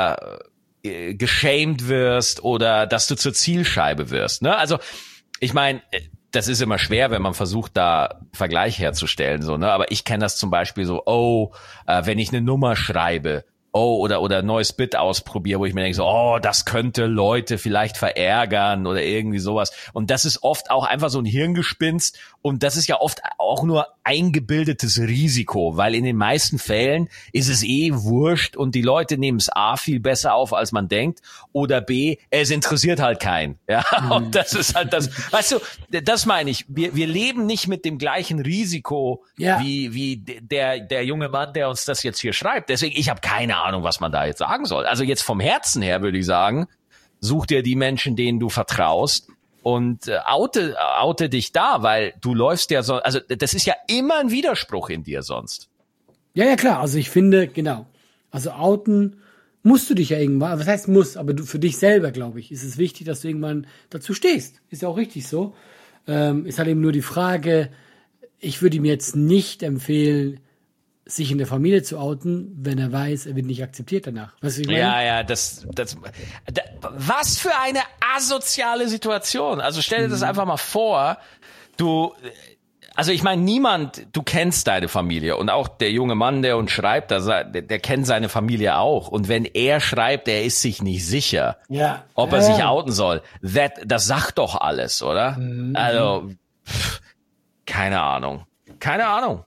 äh, geshamed wirst oder dass du zur Zielscheibe wirst. Ne? Also ich meine, das ist immer schwer, wenn man versucht, da Vergleich herzustellen. So, ne? Aber ich kenne das zum Beispiel so, oh, äh, wenn ich eine Nummer schreibe, oh, oder oder ein neues Bit ausprobiere, wo ich mir denke so, oh, das könnte Leute vielleicht verärgern oder irgendwie sowas. Und das ist oft auch einfach so ein Hirngespinst und das ist ja oft auch nur eingebildetes Risiko, weil in den meisten Fällen ist es eh wurscht und die Leute nehmen es A viel besser auf, als man denkt, oder B, es interessiert halt keinen. Ja, mhm. Und das ist halt das, weißt du, das meine ich, wir wir leben nicht mit dem gleichen Risiko ja. wie wie der der junge Mann, der uns das jetzt hier schreibt. Deswegen, ich habe keine Ahnung, was man da jetzt sagen soll. Also jetzt vom Herzen her würde ich sagen, such dir die Menschen, denen du vertraust und äh, oute, oute dich da, weil du läufst ja so, also das ist ja immer ein Widerspruch in dir sonst. Ja, ja, klar. Also ich finde, genau. Also outen musst du dich ja irgendwann, was heißt muss, aber du für dich selber, glaube ich, ist es wichtig, dass du irgendwann dazu stehst. Ist ja auch richtig so. Ähm, ist halt eben nur die Frage, ich würde ihm jetzt nicht empfehlen, sich in der Familie zu outen, wenn er weiß, er wird nicht akzeptiert danach. Weißt du, ich meine? Ja, ja, das, das, das, was für eine asoziale Situation. Also stell dir das einfach mal vor, du, also ich meine, niemand, du kennst deine Familie und auch der junge Mann, der uns schreibt, der, der kennt seine Familie auch. Und wenn er schreibt, er ist sich nicht sicher, ja. ob er ja. sich outen soll, that, das sagt doch alles, oder? Mhm. Also, pff, keine Ahnung. Keine Ahnung.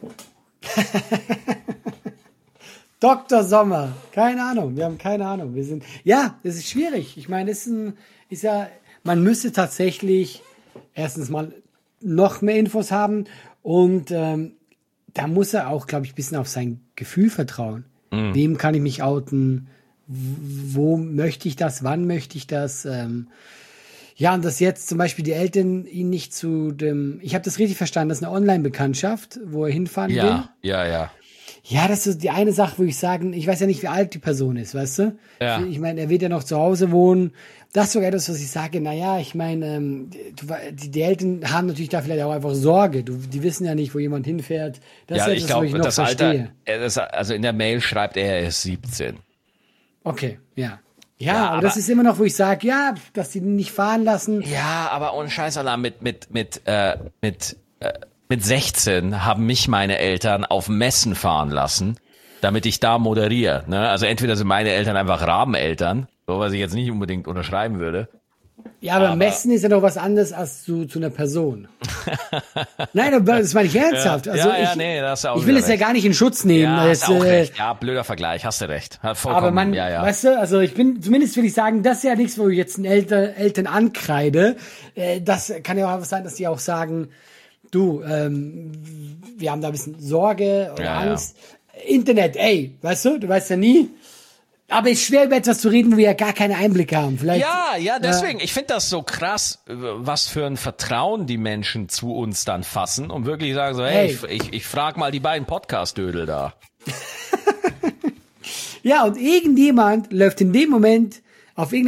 Doktor Sommer, keine Ahnung, wir haben keine Ahnung. Wir sind, ja, das ist schwierig. Ich meine, es ist, ein, ist ja, man müsste tatsächlich erstens mal noch mehr Infos haben und ähm, da muss er auch, glaube ich, ein bisschen auf sein Gefühl vertrauen. Mhm. Wem kann ich mich outen? Wo möchte ich das? Wann möchte ich das? Ähm, ja, und dass jetzt zum Beispiel die Eltern ihn nicht zu dem, ich habe das richtig verstanden, das ist eine Online-Bekanntschaft, wo er hinfahren ja, will. Ja, ja, ja. Ja, das ist die eine Sache, wo ich sagen, ich weiß ja nicht, wie alt die Person ist, weißt du? Ja. Ich meine, er wird ja noch zu Hause wohnen. Das ist sogar etwas, was ich sage, naja, ich meine, ähm, du, die, die Eltern haben natürlich da vielleicht auch einfach Sorge. Du, die wissen ja nicht, wo jemand hinfährt. Das ja, ist ich etwas, glaube, wo ich noch das verstehe. Alter, das, also in der Mail schreibt er, er ist siebzehn. Okay, ja. Ja, Ja, aber, aber das ist immer noch, wo ich sage, ja, dass die ihn nicht fahren lassen. Ja, aber ohne Scheiß, Alarm, mit, mit, mit, äh, mit, äh, mit sechzehn haben mich meine Eltern auf Messen fahren lassen, damit ich da moderiere. Ne? Also entweder sind meine Eltern einfach Rabeneltern, so was ich jetzt nicht unbedingt unterschreiben würde. Ja, aber, aber Messen ist ja doch was anderes als zu, zu einer Person. Nein, aber das meine ich ernsthaft. Ja, also ja, ja ich, nee, das ist auch ich will es ja recht. gar nicht in Schutz nehmen. Ja, jetzt, hast auch äh, recht. Ja, blöder Vergleich, hast du recht. Hat vollkommen, aber man, ja, ja. weißt du, also ich bin, zumindest will ich sagen, das ist ja nichts, wo ich jetzt einen Eltern, Eltern ankreide. Äh, das kann ja auch sein, dass die auch sagen, du, ähm, wir haben da ein bisschen Sorge oder Ja, Angst. Internet, ey, weißt du, du weißt ja nie. Aber es ist schwer, über etwas zu reden, wo wir ja gar keine Einblicke haben. Vielleicht, Ja, ja, deswegen, ich finde das so krass, was für ein Vertrauen die Menschen zu uns dann fassen und wirklich sagen so, hey, Hey. ich, ich, ich frag mal die beiden Podcast-Dödel da. Ja, und irgendjemand läuft in dem Moment auf irgendeinem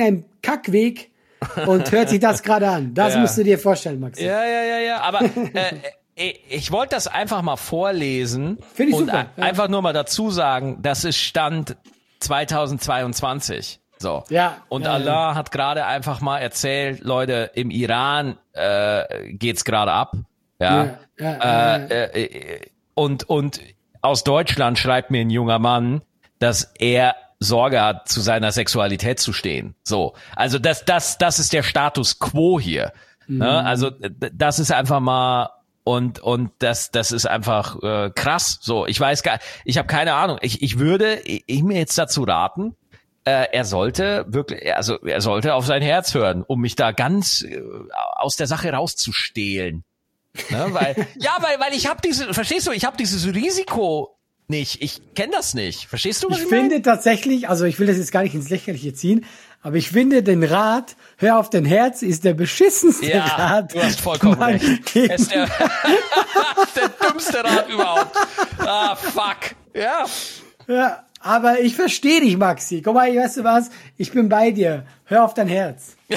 Kackweg und hört sich das gerade an. Das Ja. musst du dir vorstellen, Maxi. Ja, ja, ja, ja. Aber äh, ich wollte das einfach mal vorlesen Find ich und super, a- ja. einfach nur mal dazu sagen, das ist Stand zweitausendzweiundzwanzig. So. Ja, Und ja, Allah ja. hat gerade einfach mal erzählt, Leute, im Iran äh, geht's gerade ab. Ja. Ja, ja, ja, ja. Äh, äh, und, und aus Deutschland schreibt mir ein junger Mann, dass er Sorge hat, zu seiner Sexualität zu stehen. So. Also das, das, das ist der Status quo hier. Mhm. Ne? Also d- das ist einfach mal und und das das ist einfach äh, krass. So, ich weiß gar, ich habe keine Ahnung. Ich ich würde ich, ich mir jetzt dazu raten, äh, er sollte wirklich, also er sollte auf sein Herz hören, um mich da ganz äh, aus der Sache rauszustehlen. Ne? Weil ja, weil weil ich habe diese, verstehst du? Ich habe dieses Risiko nicht. Ich kenne das nicht. Verstehst du, was Ich ich, finde meine? tatsächlich, also ich will das jetzt gar nicht ins Lächerliche ziehen, aber ich finde den Rat, hör auf dein Herz, ist der beschissenste Ja, Rat. du hast vollkommen man recht. gegen- Es ist der, der dümmste Rat überhaupt. Ah, fuck. Ja. Ja, aber ich verstehe dich, Maxi. Guck mal, weißt du was? Ich bin bei dir. Hör auf dein Herz. Ich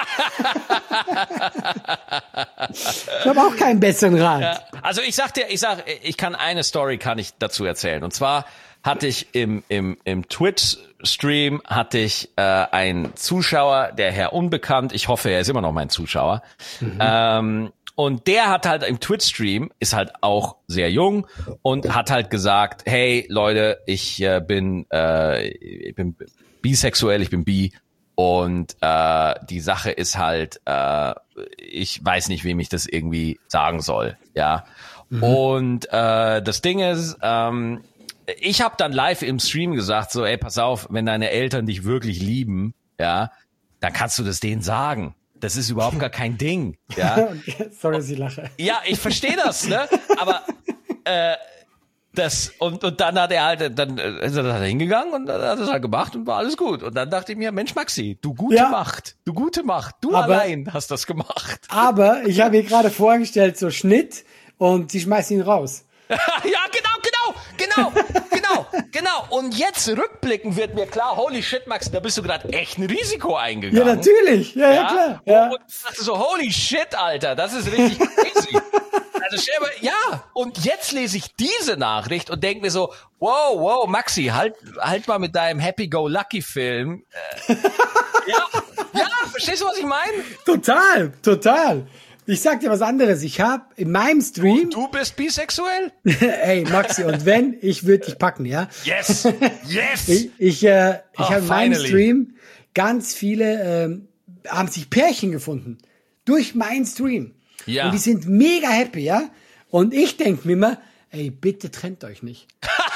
habe auch keinen besseren Rat. Ja. Also ich sag dir, ich sag, ich kann eine Story kann ich dazu erzählen. Und zwar hatte ich im im im Twitch-Stream hatte ich äh, einen Zuschauer, der Herr Unbekannt. Ich hoffe, er ist immer noch mein Zuschauer. Mhm. Ähm, und der hat halt im Twitch-Stream, ist halt auch sehr jung und hat halt gesagt, hey Leute, ich äh, bin äh, ich bin bisexuell, ich bin bi. Und äh, die Sache ist halt, äh, ich weiß nicht, wem ich das irgendwie sagen soll, ja. Mhm. Und äh, das Ding ist, ähm, ich habe dann live im Stream gesagt, so, ey, pass auf, wenn deine Eltern dich wirklich lieben, ja, dann kannst du das denen sagen. Das ist überhaupt gar kein Ding, ja. Sorry, dass ich lache. Ja, ich verstehe das, ne? Aber äh, das und und dann hat er halt dann ist er da hingegangen und dann hat er es halt gemacht und war alles gut. Und dann dachte ich mir, Mensch Maxi, du gute Ja. Macht, du gute Macht, du Aber- allein hast das gemacht. Aber ich habe mir gerade vorgestellt, so Schnitt und sie schmeißt ihn raus. Ja, genau, genau, genau, genau, genau. Und jetzt rückblickend wird mir klar, holy shit, Max, da bist du gerade echt ein Risiko Ja, eingegangen. natürlich. Ja, ja, klar. Ja. Und ich dachte so, holy shit, Alter, das ist richtig crazy. Also stell mal, ja, und jetzt lese ich diese Nachricht und denke mir so, wow, wow, Maxi, halt, halt mal mit deinem Happy-Go-Lucky-Film. Äh, ja, ja, verstehst du, was ich meine? Total, total. Ich sag dir was anderes. Ich habe in meinem Stream, Du bist bisexuell? ey Maxi, und wenn, ich würde dich packen, ja. Yes, yes. Ich, ich, äh, ich Oh, habe in meinem finally. Stream ganz viele, ähm, haben sich Pärchen gefunden. Durch meinen Stream. Ja. Und die sind mega happy, ja. Und ich denke mir immer, ey, bitte trennt euch nicht.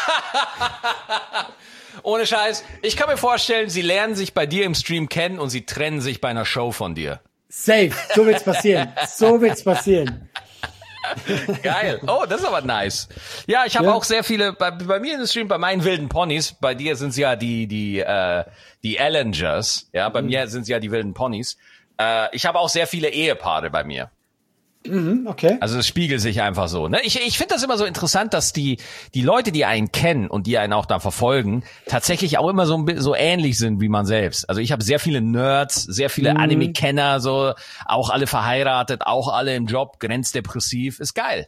Ohne Scheiß. Ich kann mir vorstellen, sie lernen sich bei dir im Stream kennen und sie trennen sich bei einer Show von dir. Safe. So wird's passieren. So wird's passieren. Geil. Oh, das ist aber nice. Ja, ich habe Ja. auch sehr viele, bei, bei mir im Stream, bei meinen wilden Ponys, bei dir sind es ja die, die, äh, die Allengers, ja, bei Mhm. mir sind es ja die wilden Ponys. Äh, ich habe auch sehr viele Ehepaare bei mir. Mhm, okay. Also es spiegelt sich einfach so. Ne? Ich, ich finde das immer so interessant, dass die die Leute, die einen kennen und die einen auch da verfolgen, tatsächlich auch immer so ein bi- so ähnlich sind wie man selbst. Also ich habe sehr viele Nerds, sehr viele Mhm. Anime-Kenner, so auch alle verheiratet, auch alle im Job, grenzdepressiv. Ist geil.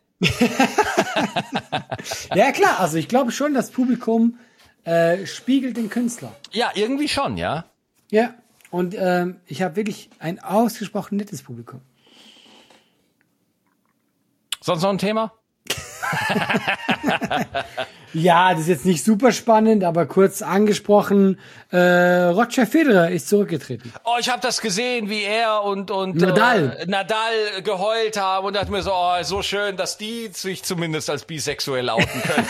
Ja, klar. Also ich glaube schon, das Publikum äh, spiegelt den Künstler. Ja, irgendwie schon, ja. Ja. Und ähm, ich habe wirklich ein ausgesprochen nettes Publikum. Sonst noch ein Thema? Ja, das ist jetzt nicht super spannend, aber kurz angesprochen, äh, Roger Federer ist zurückgetreten. Oh, ich habe das gesehen, wie er und und Nadal. Äh, Nadal geheult haben und dachte mir so, oh, so schön, dass die sich zumindest als bisexuell outen können.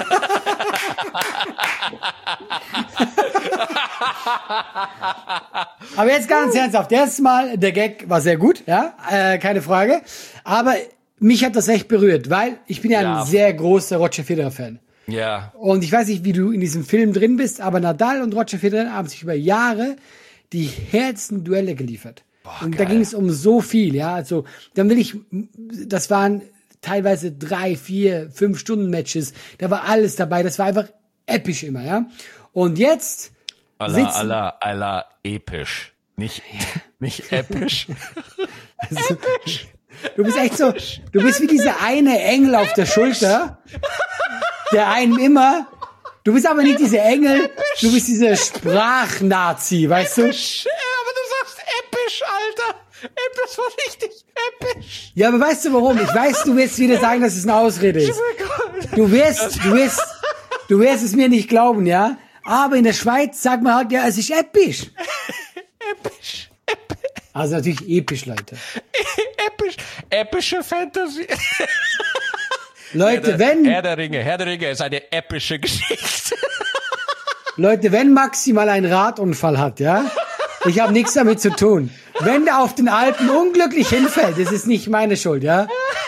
Aber jetzt ganz ernsthaft, erstmal, der Gag war sehr gut, ja, äh, keine Frage. Aber mich hat das echt berührt, weil ich bin ja ein Ja. sehr großer Roger Federer-Fan. Ja. Und ich weiß nicht, wie du in diesem Film drin bist, aber Nadal und Roger Federer haben sich über Jahre die härtesten Duelle geliefert. und geil. da ging es um so viel, ja. Also, dann will ich, das waren teilweise drei, vier, fünf Stunden Matches. Da war alles dabei. Das war einfach episch immer, ja. Und jetzt Allah, sitzen, Allah, Allah, episch. Nicht, nicht episch. Also, du bist echt so, du bist wie dieser eine Engel auf der Schulter, der einem immer, du bist aber nicht dieser Engel, du bist dieser Sprachnazi, weißt du? Episch. Ja, aber du sagst episch, Alter. Das war richtig episch. Ja, aber weißt du warum? Ich weiß, du wirst wieder sagen, dass es eine Ausrede ist. Du wirst, du wirst, du wirst es mir nicht glauben, ja? Aber in der Schweiz sagt man halt, ja, es ist episch. Episch. Also natürlich episch, Leute. Episch. Epische Fantasy. Leute, Herr der, wenn, Herr der Ringe, Herr der Ringe ist eine epische Geschichte. Leute, wenn Maxi mal einen Radunfall hat, ja? Ich habe nichts damit zu tun. Wenn der auf den Alpen unglücklich hinfällt, das ist nicht meine Schuld, ja?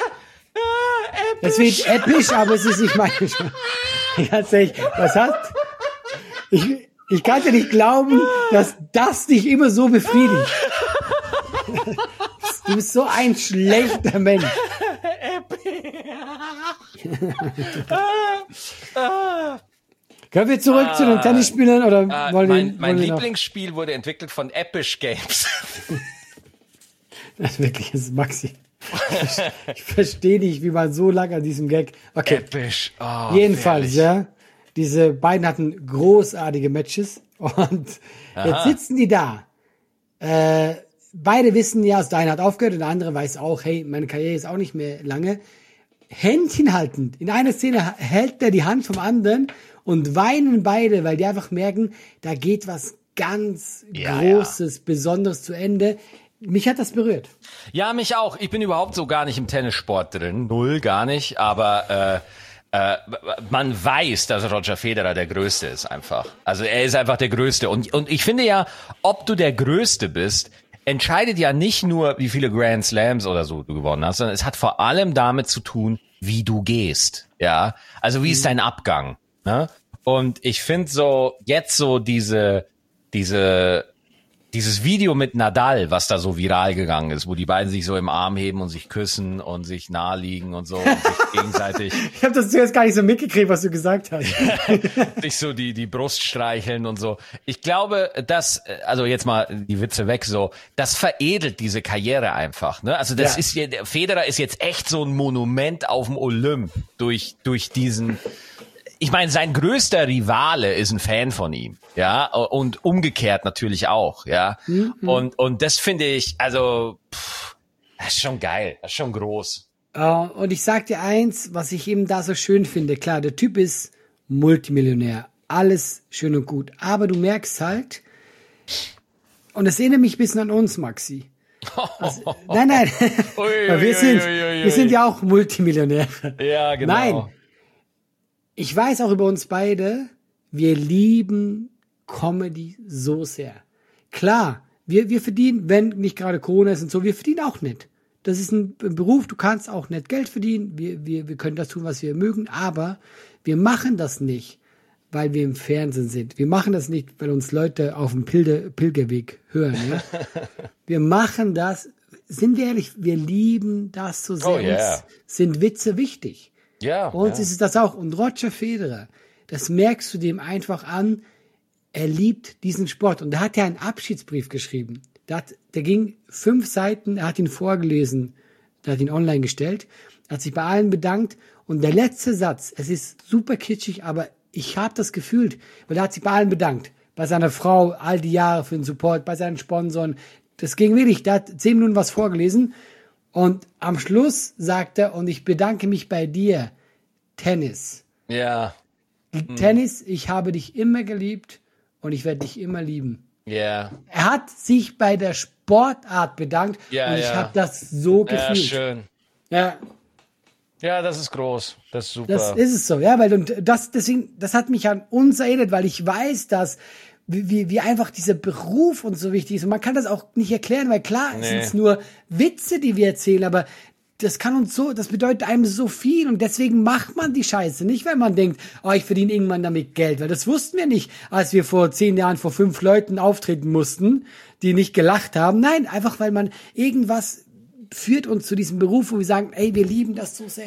Es wird episch, aber es ist nicht meine Schuld. Ganz ehrlich, was hat? Ich, ich kann dir nicht glauben, dass das dich immer so befriedigt. Du bist so ein schlechter Mensch. Können wir zurück ah, zu den Tennisspielern oder ah, wollen mein, wir, mein wollen Lieblingsspiel wurde entwickelt von Epish Games. Das ist wirklich, das ist Maxi. Ich, ich verstehe nicht, wie man so lange an diesem Gag. Okay. Episch. Oh, jedenfalls, ja. Diese beiden hatten großartige Matches und Aha. jetzt sitzen die da. Äh, beide wissen ja, also der eine hat aufgehört und der andere weiß auch, hey, meine Karriere ist auch nicht mehr lange. Händchen haltend. In einer Szene hält er die Hand vom anderen und weinen beide, weil die einfach merken, da geht was ganz ja, Großes, ja. Besonderes zu Ende. Mich hat das berührt. Ja, mich auch. Ich bin überhaupt so gar nicht im Tennissport drin. Null, gar nicht. Aber äh, äh, man weiß, dass Roger Federer der Größte ist einfach. Also er ist einfach der Größte. Und, und ich finde ja, ob du der Größte bist, entscheidet ja nicht nur, wie viele Grand Slams oder so du gewonnen hast, sondern es hat vor allem damit zu tun, wie du gehst. Ja, also wie ist dein Abgang? Ne? Und ich finde so, jetzt so diese, diese, dieses Video mit Nadal, was da so viral gegangen ist, wo die beiden sich so im Arm heben und sich küssen und sich nahe liegen und so und sich gegenseitig. Ich habe das zuerst gar nicht so mitgekriegt, was du gesagt hast. Sich so die, die Brust streicheln und so. Ich glaube, dass, also jetzt mal die Witze weg, so, das veredelt diese Karriere einfach, ne? Also das ja. ist, der Federer ist jetzt echt so ein Monument auf dem Olymp durch, durch diesen, ich meine, sein größter Rivale ist ein Fan von ihm, ja, und umgekehrt natürlich auch, ja. Mhm. Und und das finde ich, also, pff, das ist schon geil, das ist schon groß. Uh, und ich sag dir eins, was ich eben da so schön finde. Klar, der Typ ist Multimillionär, alles schön und gut, aber du merkst halt, und das erinnert mich ein bisschen an uns, Maxi. Also, nein, nein, ui, ui, wir sind, ui, ui, ui. wir sind ja auch Multimillionäre. Ja, genau. Nein. Ich weiß auch über uns beide, wir lieben Comedy so sehr. Klar, wir, wir verdienen, wenn nicht gerade Corona ist und so, wir verdienen auch nicht. Das ist ein Beruf, du kannst auch nicht Geld verdienen, wir, wir, wir können das tun, was wir mögen, aber wir machen das nicht, weil wir im Fernsehen sind. Wir machen das nicht, weil uns Leute auf dem Pilger, Pilgerweg hören. Ja? Wir machen das, sind wir ehrlich, wir lieben das so sehr. Oh, yeah. Uns sind Witze wichtig. Ja. Bei uns ja. ist es das auch. Und Roger Federer, das merkst du dem einfach an, er liebt diesen Sport. Und er hat ja einen Abschiedsbrief geschrieben. Der, hat, der ging fünf Seiten, er hat ihn vorgelesen, der hat ihn online gestellt, hat sich bei allen bedankt. Und der letzte Satz, es ist super kitschig, aber ich habe das gefühlt, weil er hat sich bei allen bedankt. Bei seiner Frau, all die Jahre für den Support, bei seinen Sponsoren. Das ging wirklich, der hat zehn Minuten was vorgelesen. Und am Schluss sagt er, und ich bedanke mich bei dir, Tennis. Ja. Mhm. Tennis, ich habe dich immer geliebt und ich werde dich immer lieben. Ja. Er hat sich bei der Sportart bedankt ja, und ich ja. habe das so gefühlt. Ja, schön. Ja. Ja, das ist groß. Das ist super. Das ist es so, ja, weil und das deswegen, das hat mich an uns erinnert, weil ich weiß, dass wie, wie einfach dieser Beruf uns so wichtig ist. Und man kann das auch nicht erklären, weil klar, nee. es sind nur Witze, die wir erzählen, aber das kann uns so, das bedeutet einem so viel und deswegen macht man die Scheiße. Nicht, weil man denkt, oh, ich verdiene irgendwann damit Geld, weil das wussten wir nicht, als wir vor zehn Jahren vor fünf Leuten auftreten mussten, die nicht gelacht haben. Nein, einfach weil man irgendwas führt uns zu diesem Beruf, wo wir sagen, ey, wir lieben das so sehr.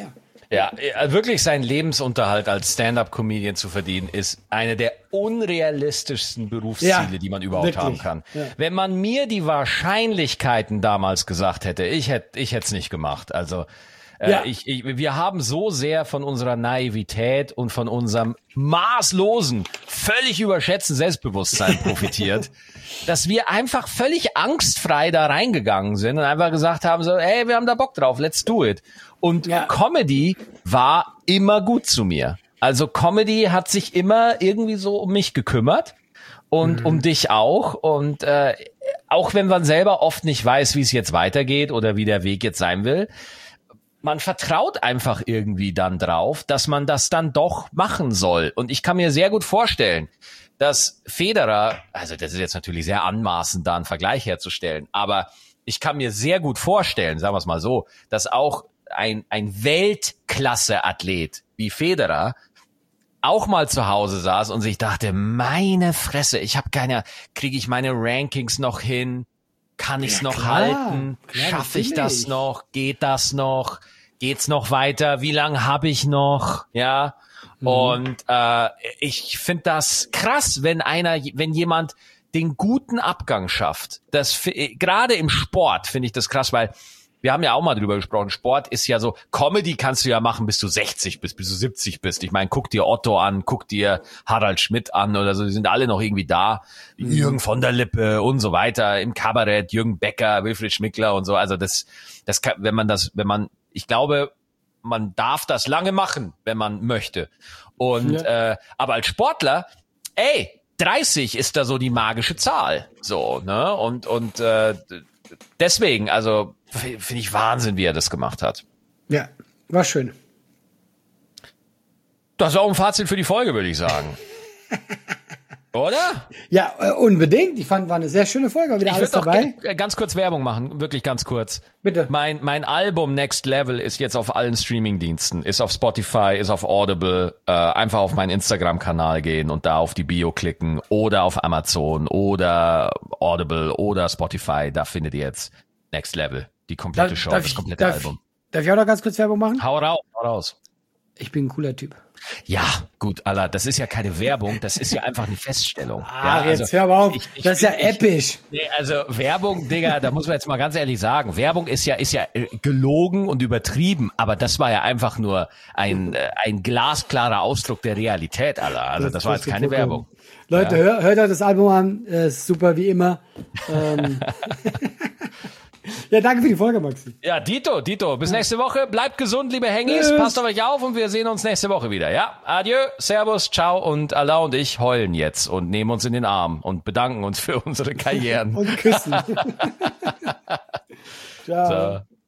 Ja, wirklich seinen Lebensunterhalt als Stand-up-Comedian zu verdienen, ist eine der unrealistischsten Berufsziele, Ja, die man überhaupt wirklich. haben kann. Ja. Wenn man mir die Wahrscheinlichkeiten damals gesagt hätte, ich hätte ich hätte es nicht gemacht. Also äh, Ja. ich, ich, wir haben so sehr von unserer Naivität und von unserem maßlosen, völlig überschätzten Selbstbewusstsein profitiert, dass wir einfach völlig angstfrei da reingegangen sind und einfach gesagt haben so, ey, wir haben da Bock drauf, let's do it. Und Ja. Comedy war immer gut zu mir. Also Comedy hat sich immer irgendwie so um mich gekümmert und Mhm. um dich auch. Und äh, auch wenn man selber oft nicht weiß, wie es jetzt weitergeht oder wie der Weg jetzt sein will, man vertraut einfach irgendwie dann drauf, dass man das dann doch machen soll. Und ich kann mir sehr gut vorstellen, dass Federer, also das ist jetzt natürlich sehr anmaßend, da einen Vergleich herzustellen, aber ich kann mir sehr gut vorstellen, sagen wir es mal so, dass auch ein, ein Weltklasse-Athlet wie Federer auch mal zu Hause saß und sich dachte, meine Fresse, ich habe keine, kriege ich meine Rankings noch hin? Kann ich's Ja, noch klar. halten? Klar, Schaffe ich natürlich. das noch? Geht das noch? Geht's noch weiter? Wie lange habe ich noch? Ja. Mhm. Und äh, ich finde das krass, wenn einer, wenn jemand den guten Abgang schafft. Das fi- gerade im Sport finde ich das krass, weil wir haben ja auch mal drüber gesprochen. Sport ist ja so, Comedy kannst du ja machen, bis du sechzig bist, bis du siebzig bist. Ich meine, guck dir Otto an, guck dir Harald Schmidt an oder so, die sind alle noch irgendwie da. Mhm. Jürgen von der Lippe und so weiter, im Kabarett, Jürgen Becker, Wilfried Schmickler und so. Also das, das kann, wenn man das, wenn man, ich glaube, man darf das lange machen, wenn man möchte. Und Ja. äh, aber als Sportler, ey, dreißig ist da so die magische Zahl. So, ne? Und, und äh, deswegen, also f- finde ich Wahnsinn, wie er das gemacht hat. Ja, war schön. Das ist auch ein Fazit für die Folge, würde ich sagen. Oder? Ja, äh, unbedingt. Ich fand, war eine sehr schöne Folge, war wieder Ich alles würde doch dabei. ge- ganz kurz Werbung machen, wirklich ganz kurz. Bitte. Mein, mein Album Next Level ist jetzt auf allen Streamingdiensten, ist auf Spotify, ist auf Audible. Äh, einfach auf meinen Instagram-Kanal gehen und da auf die Bio klicken oder auf Amazon oder Audible oder Spotify. Da findet ihr jetzt Next Level, die komplette Show, das komplette darf, Album. darf ich auch noch ganz kurz Werbung machen? Hau raus, hau raus. Ich bin ein cooler Typ. Ja, gut, Allah, das ist ja keine Werbung, das ist ja einfach eine Feststellung. Ah, ja, jetzt hör aber auf. ich- ich das ist ja bin- ich- episch. Nee, also Werbung, Digga, da muss man jetzt mal ganz ehrlich sagen, Werbung ist ja ist ja äh, gelogen und übertrieben, aber das war ja einfach nur ein äh, ein glasklarer Ausdruck der Realität, Allah. Also das, war jetzt keine vollkommen. Werbung. Leute, Ja. hör, hört euch das Album an. Äh, ist super wie immer. Ähm. Ja, danke für die Folge, Maxi. Ja, Dito, Dito, bis nächste Woche. Bleibt gesund, liebe Hengis. Tschüss. Passt auf euch auf und wir sehen uns nächste Woche wieder. Ja, adieu, servus, ciao und Allah und ich heulen jetzt und nehmen uns in den Arm und bedanken uns für unsere Karrieren. Und küssen. Ciao. So.